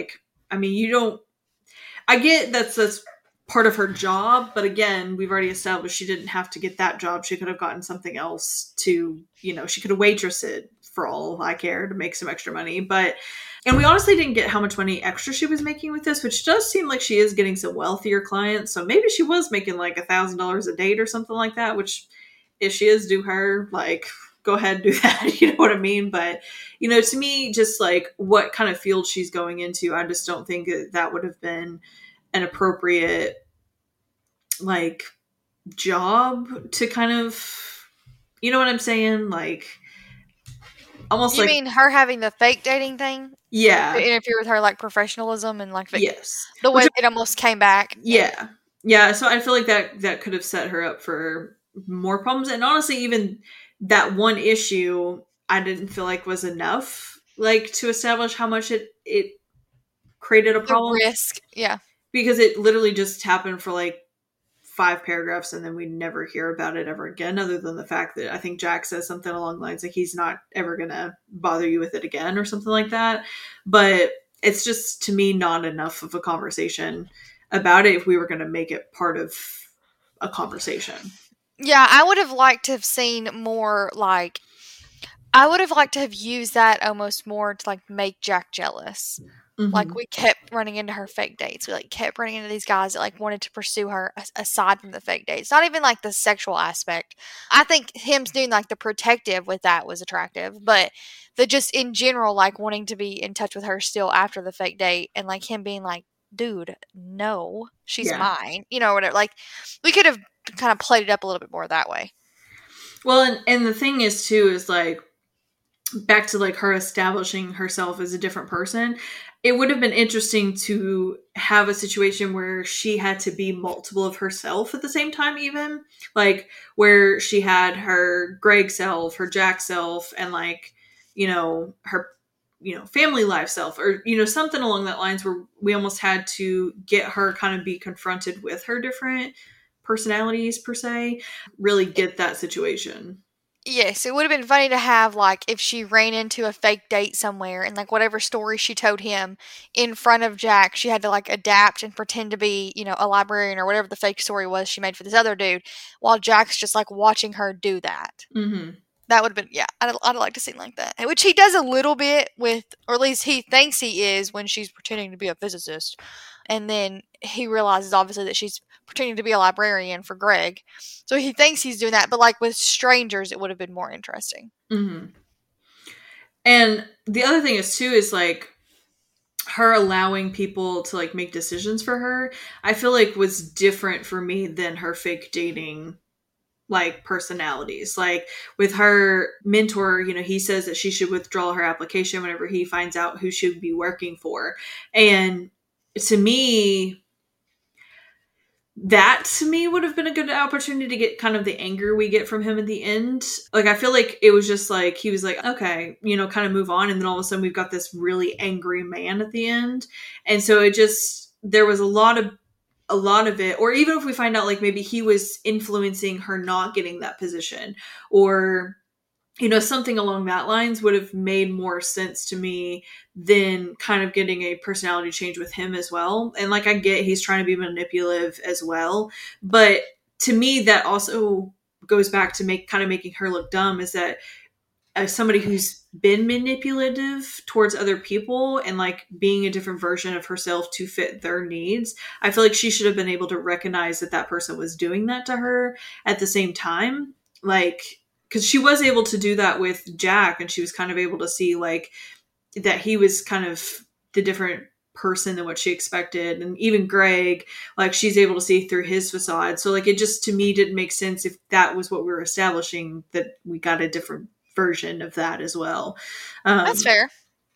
I get that's part of her job, but again, we've already established she didn't have to get that job. She could have gotten something else to, she could have waitressed for all I care to make some extra money. And we honestly didn't get how much money extra she was making with this, which does seem like she is getting some wealthier clients. So maybe she was making $1,000 a date or something like that, which if she is, do her, go ahead and do that. You know what I mean? But, to me, just what kind of field she's going into, I just don't think that would have been an appropriate, job to kind of, you know what I'm saying? Almost you mean her having the fake dating thing? Yeah. To interfere with her professionalism and yes. The way it almost came back. Yeah. Yeah. So I feel like that could have set her up for more problems. And honestly, even that one issue I didn't feel like was enough, to establish how much it created a problem. The risk. Yeah. Because it literally just happened for 5 paragraphs, and then we never hear about it ever again, other than the fact that I think Jack says something along the lines he's not ever gonna bother you with it again or something like that. But it's just, to me, not enough of a conversation about it if we were going to make it part of a conversation. Yeah, I would have liked to have seen more I would have liked to have used that almost more to like make Jack jealous. Like, Mm-hmm. we kept running into her fake dates. We like kept running into these guys that like wanted to pursue her aside from the fake dates. Not even like the sexual aspect. I think him doing like the protective with that was attractive, but the just in general like wanting to be in touch with her still after the fake date, and like him being like, dude, no, she's Yeah. mine. You know, whatever. Like, we could have kind of played it up a little bit more that way. Well, and the thing is too is like back to like her establishing herself as a different person. It would have been interesting to have a situation where she had to be multiple of herself at the same time, even like where she had her Greg self, her Jack self, and like, her, family life self, or, something along that lines where we almost had to get her kind of be confronted with her different personalities per se, really get that situation. Yes, it would have been funny to have, like, if she ran into a fake date somewhere and, like, whatever story she told him in front of Jack, she had to, like, adapt and pretend to be, a librarian or whatever the fake story was she made for this other dude, while Jack's just, like, watching her do that. Mm-hmm. That would have been, yeah, I'd like to see like that. Which he does a little bit with, or at least he thinks he is when she's pretending to be a physicist. And then he realizes, obviously, that she's pretending to be a librarian for Greg. So he thinks he's doing that, but like with strangers, it would have been more interesting. Mm-hmm. And the other thing is too is like her allowing people to like make decisions for her. I feel like was different for me than her fake dating like personalities. Like with her mentor, he says that she should withdraw her application whenever he finds out who she would be working for. And to me, that to me would have been a good opportunity to get kind of the anger we get from him at the end. Like, I feel like it was just like, he was like, okay, kind of move on. And then all of a sudden we've got this really angry man at the end. And so there was a lot of it, or even if we find out like maybe he was influencing her not getting that position, or something along that lines would have made more sense to me than kind of getting a personality change with him as well. And like, I get he's trying to be manipulative as well, but to me that also goes back to making her look dumb, is that as somebody who's been manipulative towards other people and like being a different version of herself to fit their needs, I feel like she should have been able to recognize that that person was doing that to her at the same time. Like, because she was able to do that with Jack, and she was kind of able to see like that he was kind of the different person than what she expected. And even Greg, like, she's able to see through his facade. So like, it just to me didn't make sense if that was what we were establishing, that we got a different version of that as well. That's fair.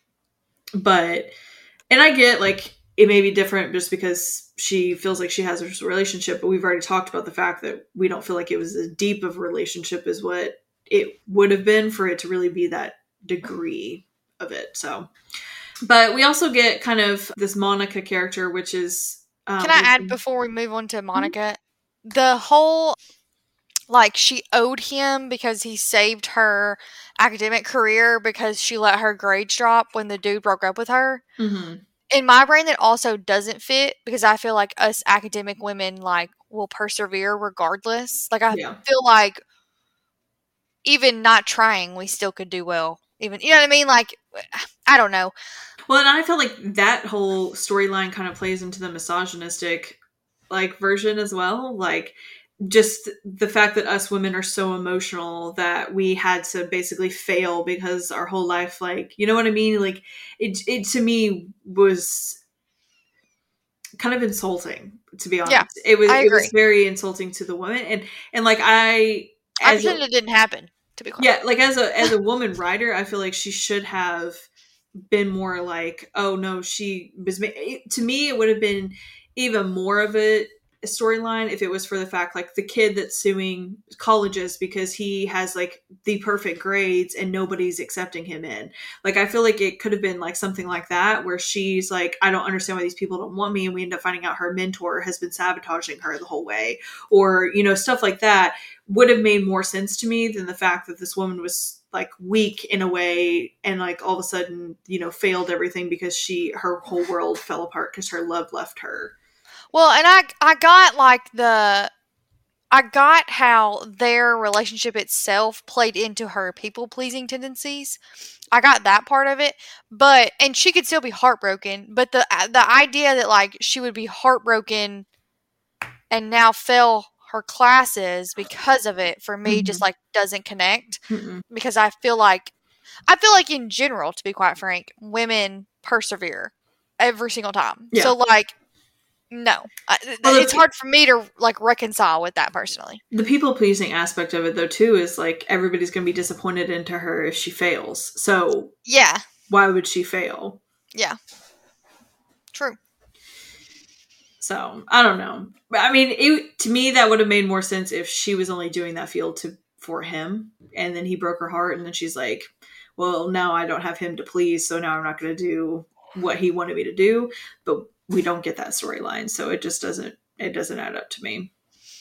But, and I get like it may be different just because she feels like she has a relationship, but we've already talked about the fact that we don't feel like it was as deep of a relationship as what it would have been for it to really be that degree of it. So, but we also get kind of this Monica character, which is Can I add before we move on to Monica? The whole, like, she owed him because he saved her academic career because she let her grades drop when the dude broke up with her. Mm-hmm. In my brain, that also doesn't fit because I feel like us academic women, like, will persevere regardless. Like, I feel like even not trying, we still could do well. Even, you know what I mean? Like, I don't know. Well, and I feel like that whole storyline kind of plays into the misogynistic like version as well. Like, just the fact that us women are so emotional that we had to basically fail because our whole life, like, you know what I mean? Like, it to me was kind of insulting, to be honest. Yeah, it I agree. was very insulting to the woman, and like I pretended it didn't happen, to be clear. Yeah, like as a woman writer, I feel like she should have been more like, oh no, she was. To me, it would have been even more of a storyline if it was for the fact like the kid that's suing colleges because he has like the perfect grades and nobody's accepting him in. Like, I feel like it could have been like something like that where she's like, I don't understand why these people don't want me, and we end up finding out her mentor has been sabotaging her the whole way, or stuff like that would have made more sense to me than the fact that this woman was like weak in a way and like all of a sudden failed everything because her whole world fell apart because her love left her. Well, and I got like I got how their relationship itself played into her people-pleasing tendencies. I got that part of it, and she could still be heartbroken, but the idea that like she would be heartbroken and now fail her classes because of it, for me just like doesn't connect, because I feel like in general, to be quite frank, women persevere every single time. Yeah. So like, no, it's hard for me to like reconcile with that personally. The people pleasing aspect of it, though, too, is like everybody's going to be disappointed into her if she fails. So yeah, why would she fail? Yeah, true. So I don't know. I mean, to me that would have made more sense if she was only doing that field for him, and then he broke her heart, and then she's like, "Well, now I don't have him to please, so now I'm not going to do what he wanted me to do." But we don't get that storyline, so it just doesn't add up to me.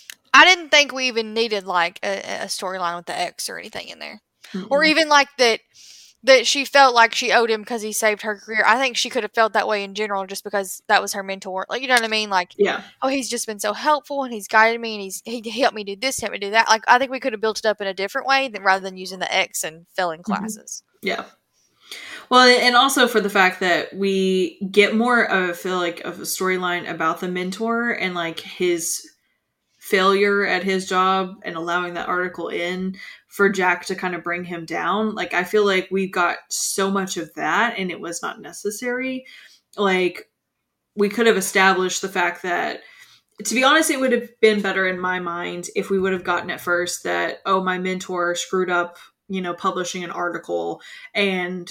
I didn't think we even needed like a storyline with the ex or anything in there, or even like that she felt like she owed him because he saved her career. I think she could have felt that way in general just because that was her mentor. Like, you know what I mean? Like, yeah. Oh, he's just been so helpful and he's guided me and he helped me do this, helped me do that. Like, I think we could have built it up in a different way rather than using the X and failing classes. Yeah. Well, and also for the fact that we get more of, I feel like, of a storyline about the mentor and like his failure at his job and allowing that article in for Jack to kind of bring him down. Like, I feel like we got so much of that and it was not necessary. Like, we could have established the fact that, to be honest, it would have been better in my mind if we would have gotten at first that, oh, my mentor screwed up, publishing an article and,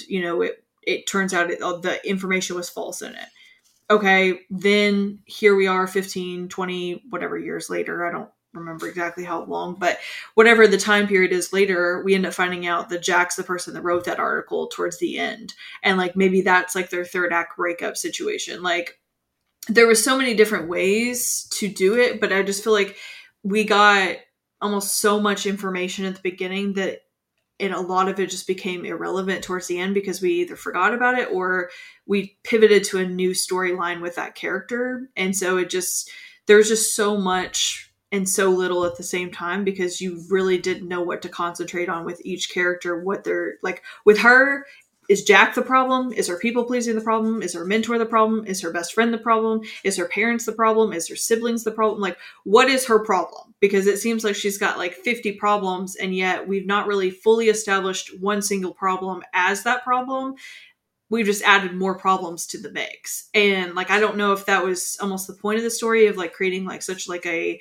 it turns out the information was false in it. Okay, then here we are 15, 20, whatever years later. I don't remember exactly how long, but whatever the time period is later, we end up finding out that Jack's the person that wrote that article towards the end. And like, maybe that's like their third act breakup situation. Like, there were so many different ways to do it, but I just feel like we got almost so much information at the beginning that and a lot of it just became irrelevant towards the end because we either forgot about it or we pivoted to a new storyline with that character. And so there was just so much and so little at the same time because you really didn't know what to concentrate on with each character, what they're like. With her, is Jack the problem? Is her people pleasing the problem? Is her mentor the problem? Is her best friend the problem? Is her parents the problem? Is her siblings the problem? Like, what is her problem? Because it seems like she's got like 50 problems, and yet we've not really fully established one single problem as that problem. We've just added more problems to the mix. And like, I don't know if that was almost the point of the story of like creating like such like a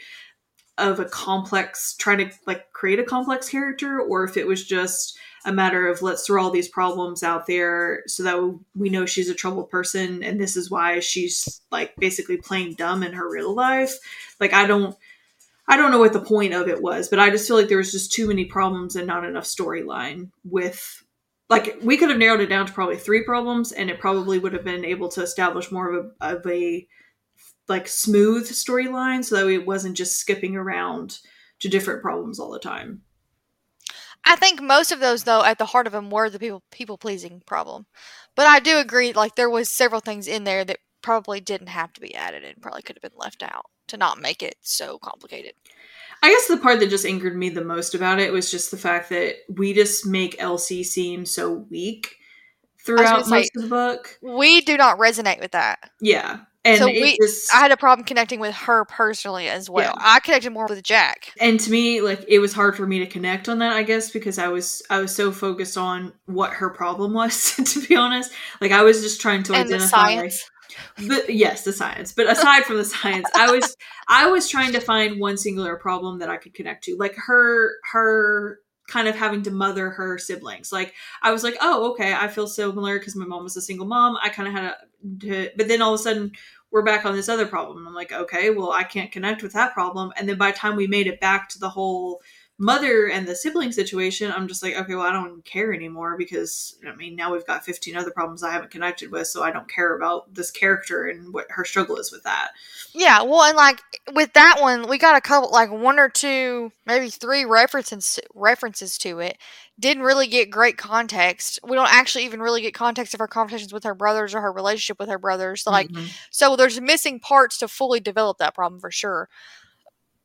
complex, trying to like create a complex character, or if it was just a matter of let's throw all these problems out there so that we know she's a troubled person and this is why she's like basically playing dumb in her real life. Like, I don't know what the point of it was, but I just feel like there was just too many problems and not enough storyline with, like, we could have narrowed it down to probably 3 problems and it probably would have been able to establish more of a like smooth storyline so that it wasn't just skipping around to different problems all the time. I think most of those, though, at the heart of them were the people-pleasing problem. But I do agree, like, there was several things in there that probably didn't have to be added and probably could have been left out to not make it so complicated. I guess the part that just angered me the most about it was just the fact that we just make Elsie seem so weak throughout most of the book. We do not resonate with that. Yeah. And so I had a problem connecting with her personally as well. Yeah. I connected more with Jack. And to me, like, it was hard for me to connect on that, I guess, because I was so focused on what her problem was, to be honest. Like, I was just trying to identify. The science. But yes, the science. But aside from the science, I was trying to find one singular problem that I could connect to. Like her kind of having to mother her siblings. Like, I was like, oh, okay, I feel similar because my mom was a single mom. I kind of had but then all of a sudden we're back on this other problem. And I'm like, okay, well, I can't connect with that problem. And then by the time we made it back to the whole mother and the sibling situation, I'm just like, okay, well, I don't care anymore because, I mean, now we've got 15 other problems I haven't connected with, so I don't care about this character and what her struggle is with that. Yeah, well, and like with that one, we got a couple, like 1 or 2, maybe 3 references to it. Didn't really get great context. We don't actually even really get context of her conversations with her brothers or her relationship with her brothers. Like, so there's missing parts to fully develop that problem for sure.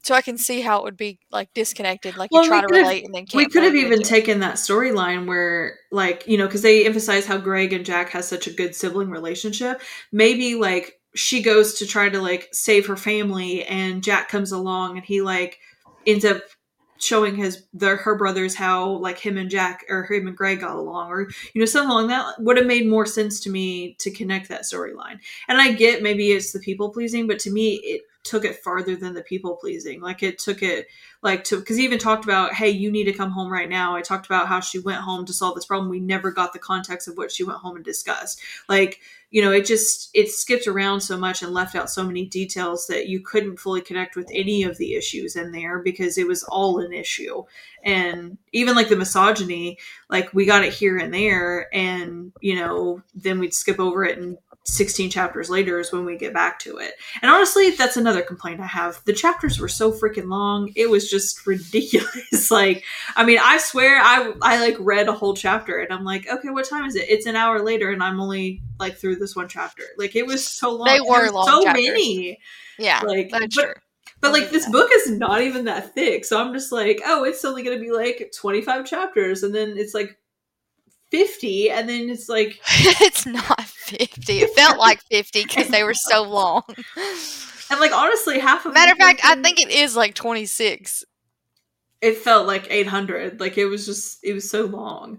So I can see how it would be like disconnected, like you Well, try to relate and then we can't could fully have get even into it. taken that storyline where, like, you know, because they emphasize how Greg and Jack has such a good sibling relationship. Maybe like she goes to try to like save her family, and Jack comes along, and he like ends up showing her brothers how like him and Jack or him and Greg got along, or you know, something along that would have made more sense to me to connect that storyline. And I get maybe it's the people pleasing, but to me it took it farther than the people pleasing. Like it took it like to, because he even talked about, hey, you need to come home right now. I talked about how she went home to solve this problem. We never got the context of what she went home and discussed. Like, you know, it skipped around so much and left out so many details that you couldn't fully connect with any of the issues in there because it was all an issue. And even like the misogyny, like we got it here and there, and you know, then we'd skip over it, and 16 chapters later is when we get back to it. And honestly, that's another complaint I have. The chapters were so freaking long. It was just ridiculous. Like, I mean, I swear I like read a whole chapter and I'm like, okay, what time is it? It's an hour later and I'm only like through this one chapter. Like it was so long. They And there were long so chapters. many. Yeah, Like, that's but true. but I'll like give this you that. book is not even that thick. So I'm just like, oh, it's only going to be like 25 chapters, and then it's like 50, and then it's like It's not 50. It felt like 50 because they were so long. and like honestly, half of Matter of them fact, I think it is like 26. it felt like 800. Like it was so long.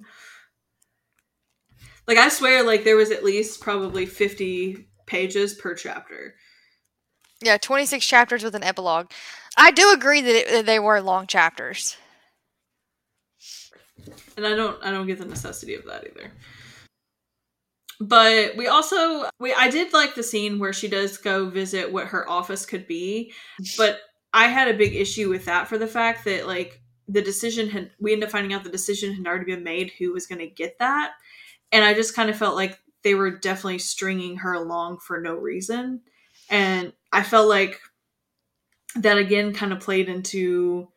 Like I swear, like there was at least probably 50 pages per chapter. Yeah, 26 chapters with an epilogue. I do agree that they were long chapters. And I don't get the necessity of that either. But I did like the scene where she does go visit what her office could be, but I had a big issue with that for the fact that like we ended up finding out the decision had already been made who was going to get that. And I just kind of felt like they were definitely stringing her along for no reason. And I felt like that again kind of played into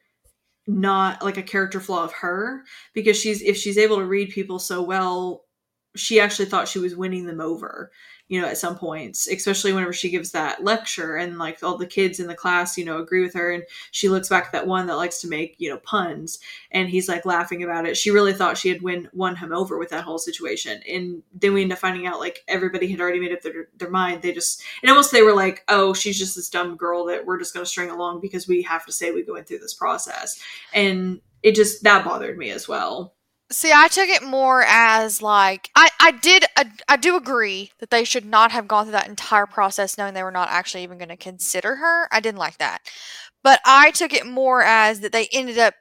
not like a character flaw of her, because if she's able to read people so well, she actually thought she was winning them over, you know, at some points, especially whenever she gives that lecture and like all the kids in the class, you know, agree with her. And she looks back at that one that likes to make, you know, puns, and he's like laughing about it. She really thought she had won him over with that whole situation. And then we end up finding out like everybody had already made up their mind. They were like, oh, she's just this dumb girl that we're just going to string along because we have to say we go through this process. And that bothered me as well. See, I took it more as like I do agree that they should not have gone through that entire process knowing they were not actually even going to consider her. I didn't like that. But I took it more as that they ended up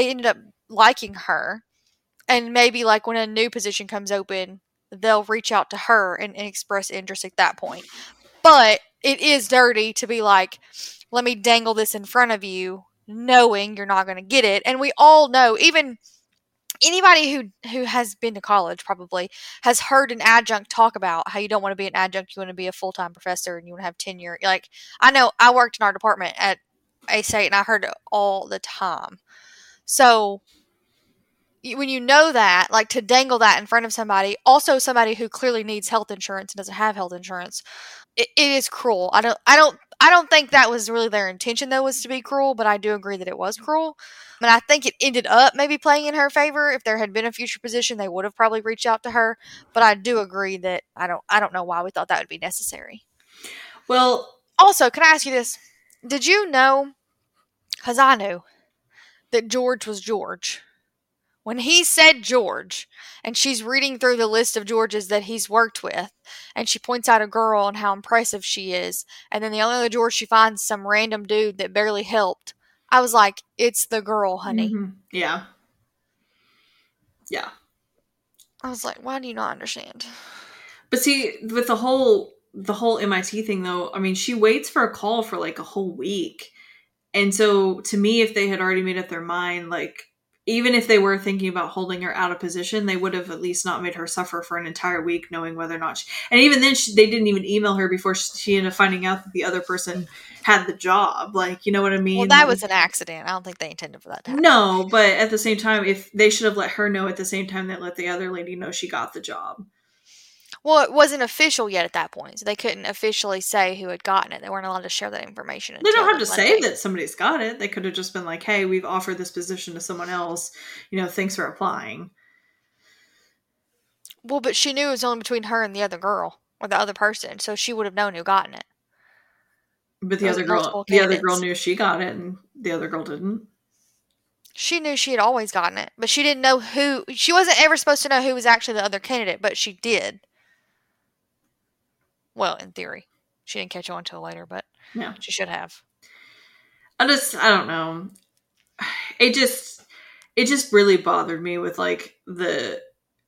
liking her, and maybe like when a new position comes open, they'll reach out to her and express interest at that point. But it is dirty to be like, let me dangle this in front of you knowing you're not going to get it. And we all know, even anybody who has been to college probably has heard an adjunct talk about how you don't want to be an adjunct, you want to be a full-time professor and you want to have tenure. Like, I know I worked in our department at A State and I heard it all the time. So when you know that, like, to dangle that in front of somebody, also somebody who clearly needs health insurance and doesn't have health insurance, it is cruel. I don't think that was really their intention, though, was to be cruel, but I do agree that it was cruel. And I think it ended up maybe playing in her favor. If there had been a future position, they would have probably reached out to her. But I do agree that I don't know why we thought that would be necessary. Well, also, can I ask you this? Did you know, because I knew, that George was George? When he said George, and she's reading through the list of Georges that he's worked with, and she points out a girl and how impressive she is, and then the only other George she finds some random dude that barely helped, I was like, it's the girl, honey. mm-hmm. Yeah. Yeah. I was like, why do you not understand? But see, with the whole MIT thing though, I mean, she waits for a call for like a whole week. And so to me, if they had already made up their mind, like, even if they were thinking about holding her out of position, they would have at least not made her suffer for an entire week knowing whether or not and even then they didn't even email her before she ended up finding out that the other person had the job. Like, you know what I mean? Well, that was an accident. I don't think they intended for that to happen. No, but at the same time, if they should have let her know at the same time that let the other lady know she got the job. Well, it wasn't official yet at that point, so they couldn't officially say who had gotten it. They weren't allowed to share that information They until don't have the to Monday. say that somebody's got it. They could have just been like, hey, we've offered this position to someone else. Thanks for applying. Well, but she knew it was only between her and the other girl, or the other person, so she would have known who gotten it. But There was multiple the other girl candidates. knew she got it, and the other girl didn't. She knew she had always gotten it, but she didn't know who. She wasn't ever supposed to know who was actually the other candidate, but she did. Well, in theory. She didn't catch on until later, but Yeah. she should have. I don't know. It just really bothered me with like the.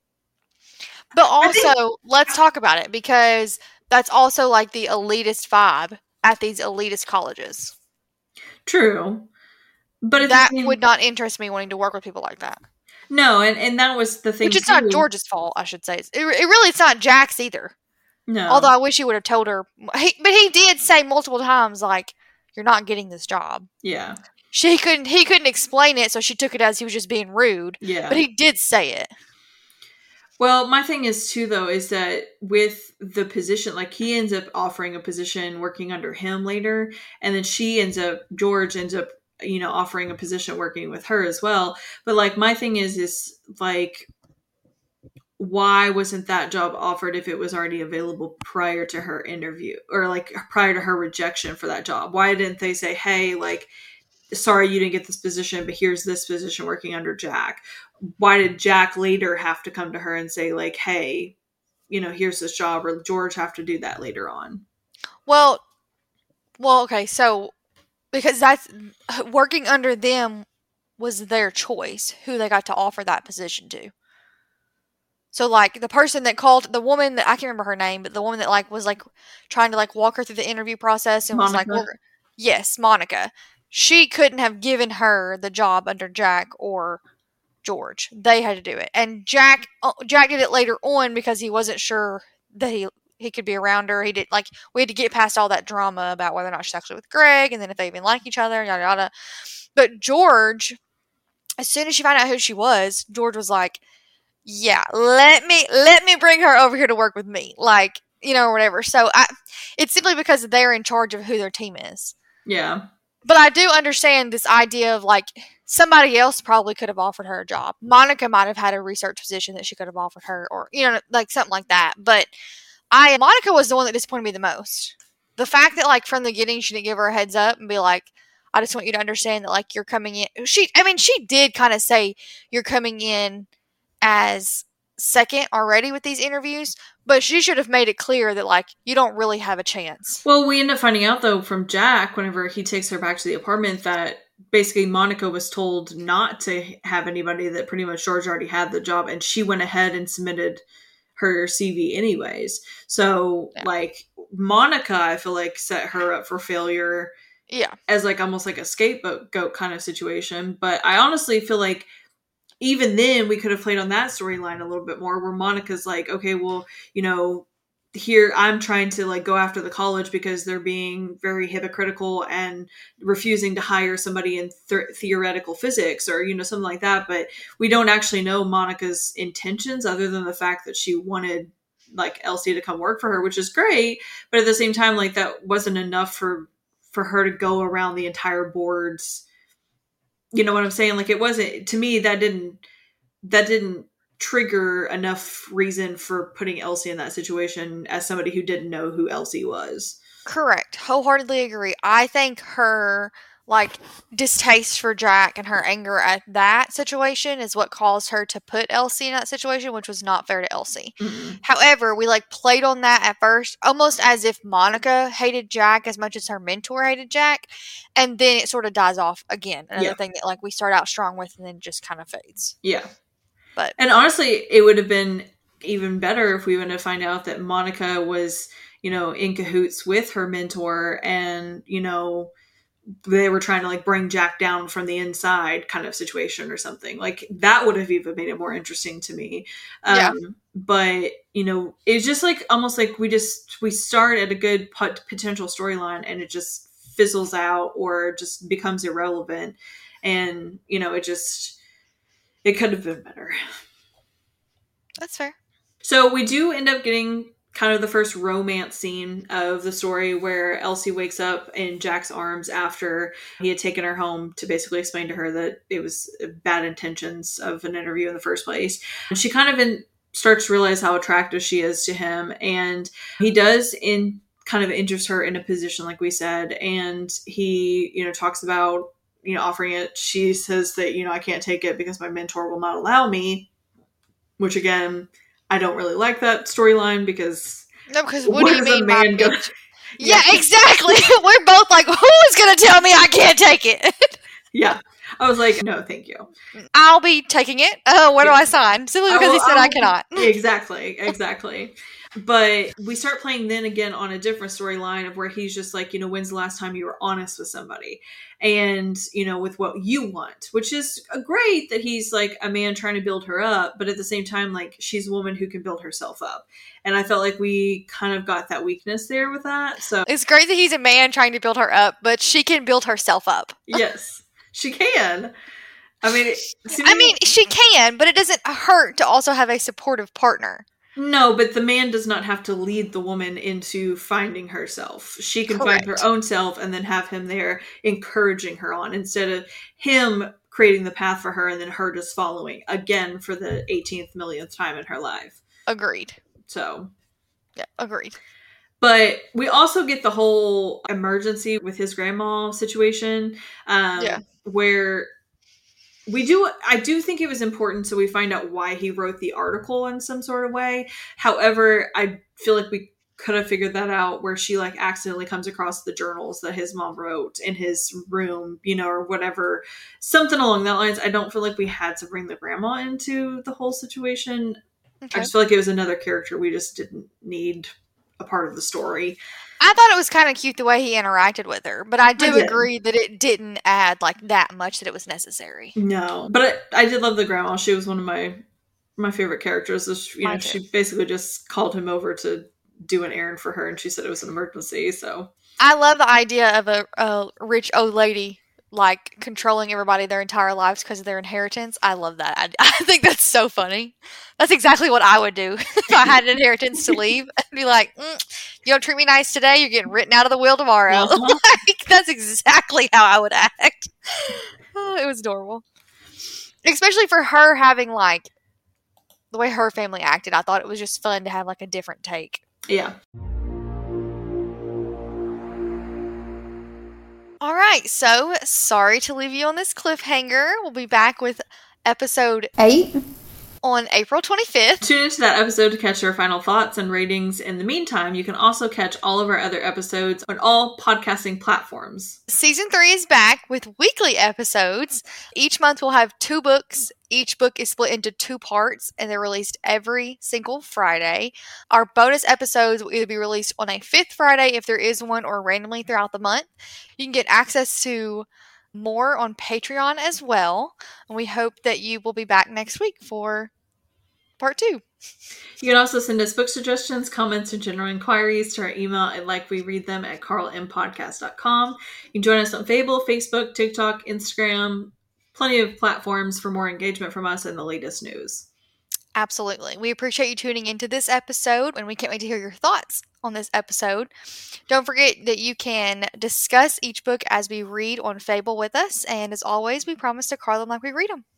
But also, let's talk about it, because that's also like the elitist vibe at these elitist colleges. True. But that would not interest me wanting to work with people like that. No, and that was the thing. Which it's not George's fault, I should say. It's not Jack's either. No. Although I wish he would have told her. But he did say multiple times, like, you're not getting this job. Yeah. He couldn't explain it, so she took it as he was just being rude. Yeah. But he did say it. Well, my thing is too, though, is that with the position, like he ends up offering a position working under him later, and then George ends up, offering a position working with her as well. But like my thing is like, why wasn't that job offered if it was already available prior to her interview, or like prior to her rejection for that job? Why didn't they say, hey, like, sorry you didn't get this position, but here's this position working under Jack? Why did Jack later have to come to her and say, like, hey, here's this job, or George have to do that later on? Well, okay, so because that's working under them was their choice who they got to offer that position to. So like the person that called, the woman that I can't remember her name, but the woman that like was like trying to like walk her through the interview process and Monica? was like, well, yes, Monica. She couldn't have given her the job under Jack or George. They had to do it. And Jack did it later on because he wasn't sure that he could be around her. He did, like, we had to get past all that drama about whether or not she's actually with Greg and then if they even like each other, yada yada. But George, as soon as she found out who she was, George was like, yeah, let me bring her over here to work with me. Like, or whatever. So it's simply because they're in charge of who their team is. Yeah. But I do understand this idea of like somebody else probably could have offered her a job. Monica might have had a research position that she could have offered her, or like something like that. But Monica was the one that disappointed me the most. The fact that like from the beginning she didn't give her a heads up and be like, I just want you to understand that like you're coming in. She did kind of say you're coming in as second already with these interviews, but she should have made it clear that like you don't really have a chance. Well, we end up finding out though from Jack whenever he takes her back to the apartment that basically Monica was told not to have anybody, that pretty much George already had the job, and she went ahead and submitted her CV anyways. So like Monica, I feel like set her up for failure. Yeah. As like almost like a scapegoat kind of situation. But I honestly feel like even then we could have played on that storyline a little bit more, where Monica's like, okay, well, here I'm trying to like go after the college because they're being very hypocritical and refusing to hire somebody in theoretical physics, or something like that. But we don't actually know Monica's intentions other than the fact that she wanted like Elsie to come work for her, which is great. But at the same time, like that wasn't enough for her to go around the entire board's. You know what I'm saying? Like it wasn't, to me, that didn't trigger enough reason for putting Elsie in that situation as somebody who didn't know who Elsie was. Correct. Wholeheartedly agree. I think her like distaste for Jack and her anger at that situation is what caused her to put Elsie in that situation, which was not fair to Elsie. Mm-hmm. However, we like played on that at first, almost as if Monica hated Jack as much as her mentor hated Jack, and then it sort of dies off again. Another thing that like we start out strong with and then just kind of fades. Yeah. And honestly, it would have been even better if we would have found out that Monica was, in cahoots with her mentor, and, they were trying to like bring Jack down from the inside kind of situation or something. Like that would have even made it more interesting to me. But it's just like almost like we start at a good potential storyline and it just fizzles out or just becomes irrelevant. And, it could have been better. That's fair. So we do end up getting kind of the first romance scene of the story where Elsie wakes up in Jack's arms after he had taken her home to basically explain to her that it was bad intentions of an interview in the first place. And she kind of starts to realize how attractive she is to him, and he does kind of interest her in a position, like we said, and he, talks about, offering it. She says that, I can't take it because my mentor will not allow me, which again, I don't really like that storyline because no, because what do you mean, man go? Yeah, exactly. We're both like, who is going to tell me I can't take it? Yeah. I was like, no, thank you. I'll be taking it. Oh, where do I sign? Simply because he said I cannot. Exactly. But we start playing then again on a different storyline of where he's just like, when's the last time you were honest with somebody? And, with what you want, which is great that he's like a man trying to build her up. But at the same time, like, she's a woman who can build herself up. And I felt like we kind of got that weakness there with that. So it's great that he's a man trying to build her up, but she can build herself up. Yes, she can. I mean, she can, but it doesn't hurt to also have a supportive partner. No, but the man does not have to lead the woman into finding herself. She can find her own self and then have him there encouraging her on, instead of him creating the path for her and then her just following again for the 18th millionth time in her life. Agreed. So, yeah, agreed. But we also get the whole emergency with his grandma situation, where I do think it was important, so we find out why he wrote the article in some sort of way. However, I feel like we could have figured that out, where she like accidentally comes across the journals that his mom wrote in his room, or whatever, something along that lines. I don't feel like we had to bring the grandma into the whole situation. Okay. I just feel like it was another character we just didn't need a part of the story. I thought it was kind of cute the way he interacted with her, but I do agree that it didn't add like that much that it was necessary. No, but I did love the grandma. She was one of my favorite characers. She basically just called him over to do an errand for her, and she said it was an emergency. So I love the idea of a rich old lady like controlling everybody their entire lives because of their inheritance. I love that. I think that's so funny. That's exactly what I would do if I had an inheritance to leave. I'd be like, you don't treat me nice today, you're getting written out of the will tomorrow. Uh-huh. Like, that's exactly how I would act. Oh, it was adorable. Especially for her having like the way her family acted. I thought it was just fun to have like a different take. Yeah. All right, so sorry to leave you on this cliffhanger. We'll be back with episode 8 on April 25th. Tune into that episode to catch our final thoughts and ratings. In the meantime, you can also catch all of our other episodes on all podcasting platforms. Season 3 is back with weekly episodes. Each month we'll have 2 books. Each book is split into 2 parts, and they're released every single Friday. Our bonus episodes will either be released on a 5th Friday, if there is one, or randomly throughout the month. You can get access to more on Patreon as well, and we hope that you will be back next week for part 2. You can also send us book suggestions, comments, and general inquiries to our email at likewereadthem at carlmpodcast.com. You can join us on Fable, Facebook, TikTok, Instagram, plenty of platforms for more engagement from us and the latest news. Absolutely. We appreciate you tuning into this episode, and we can't wait to hear your thoughts on this episode. Don't forget that you can discuss each book as we read on Fable with us, and as always, we promise to call them like we read them.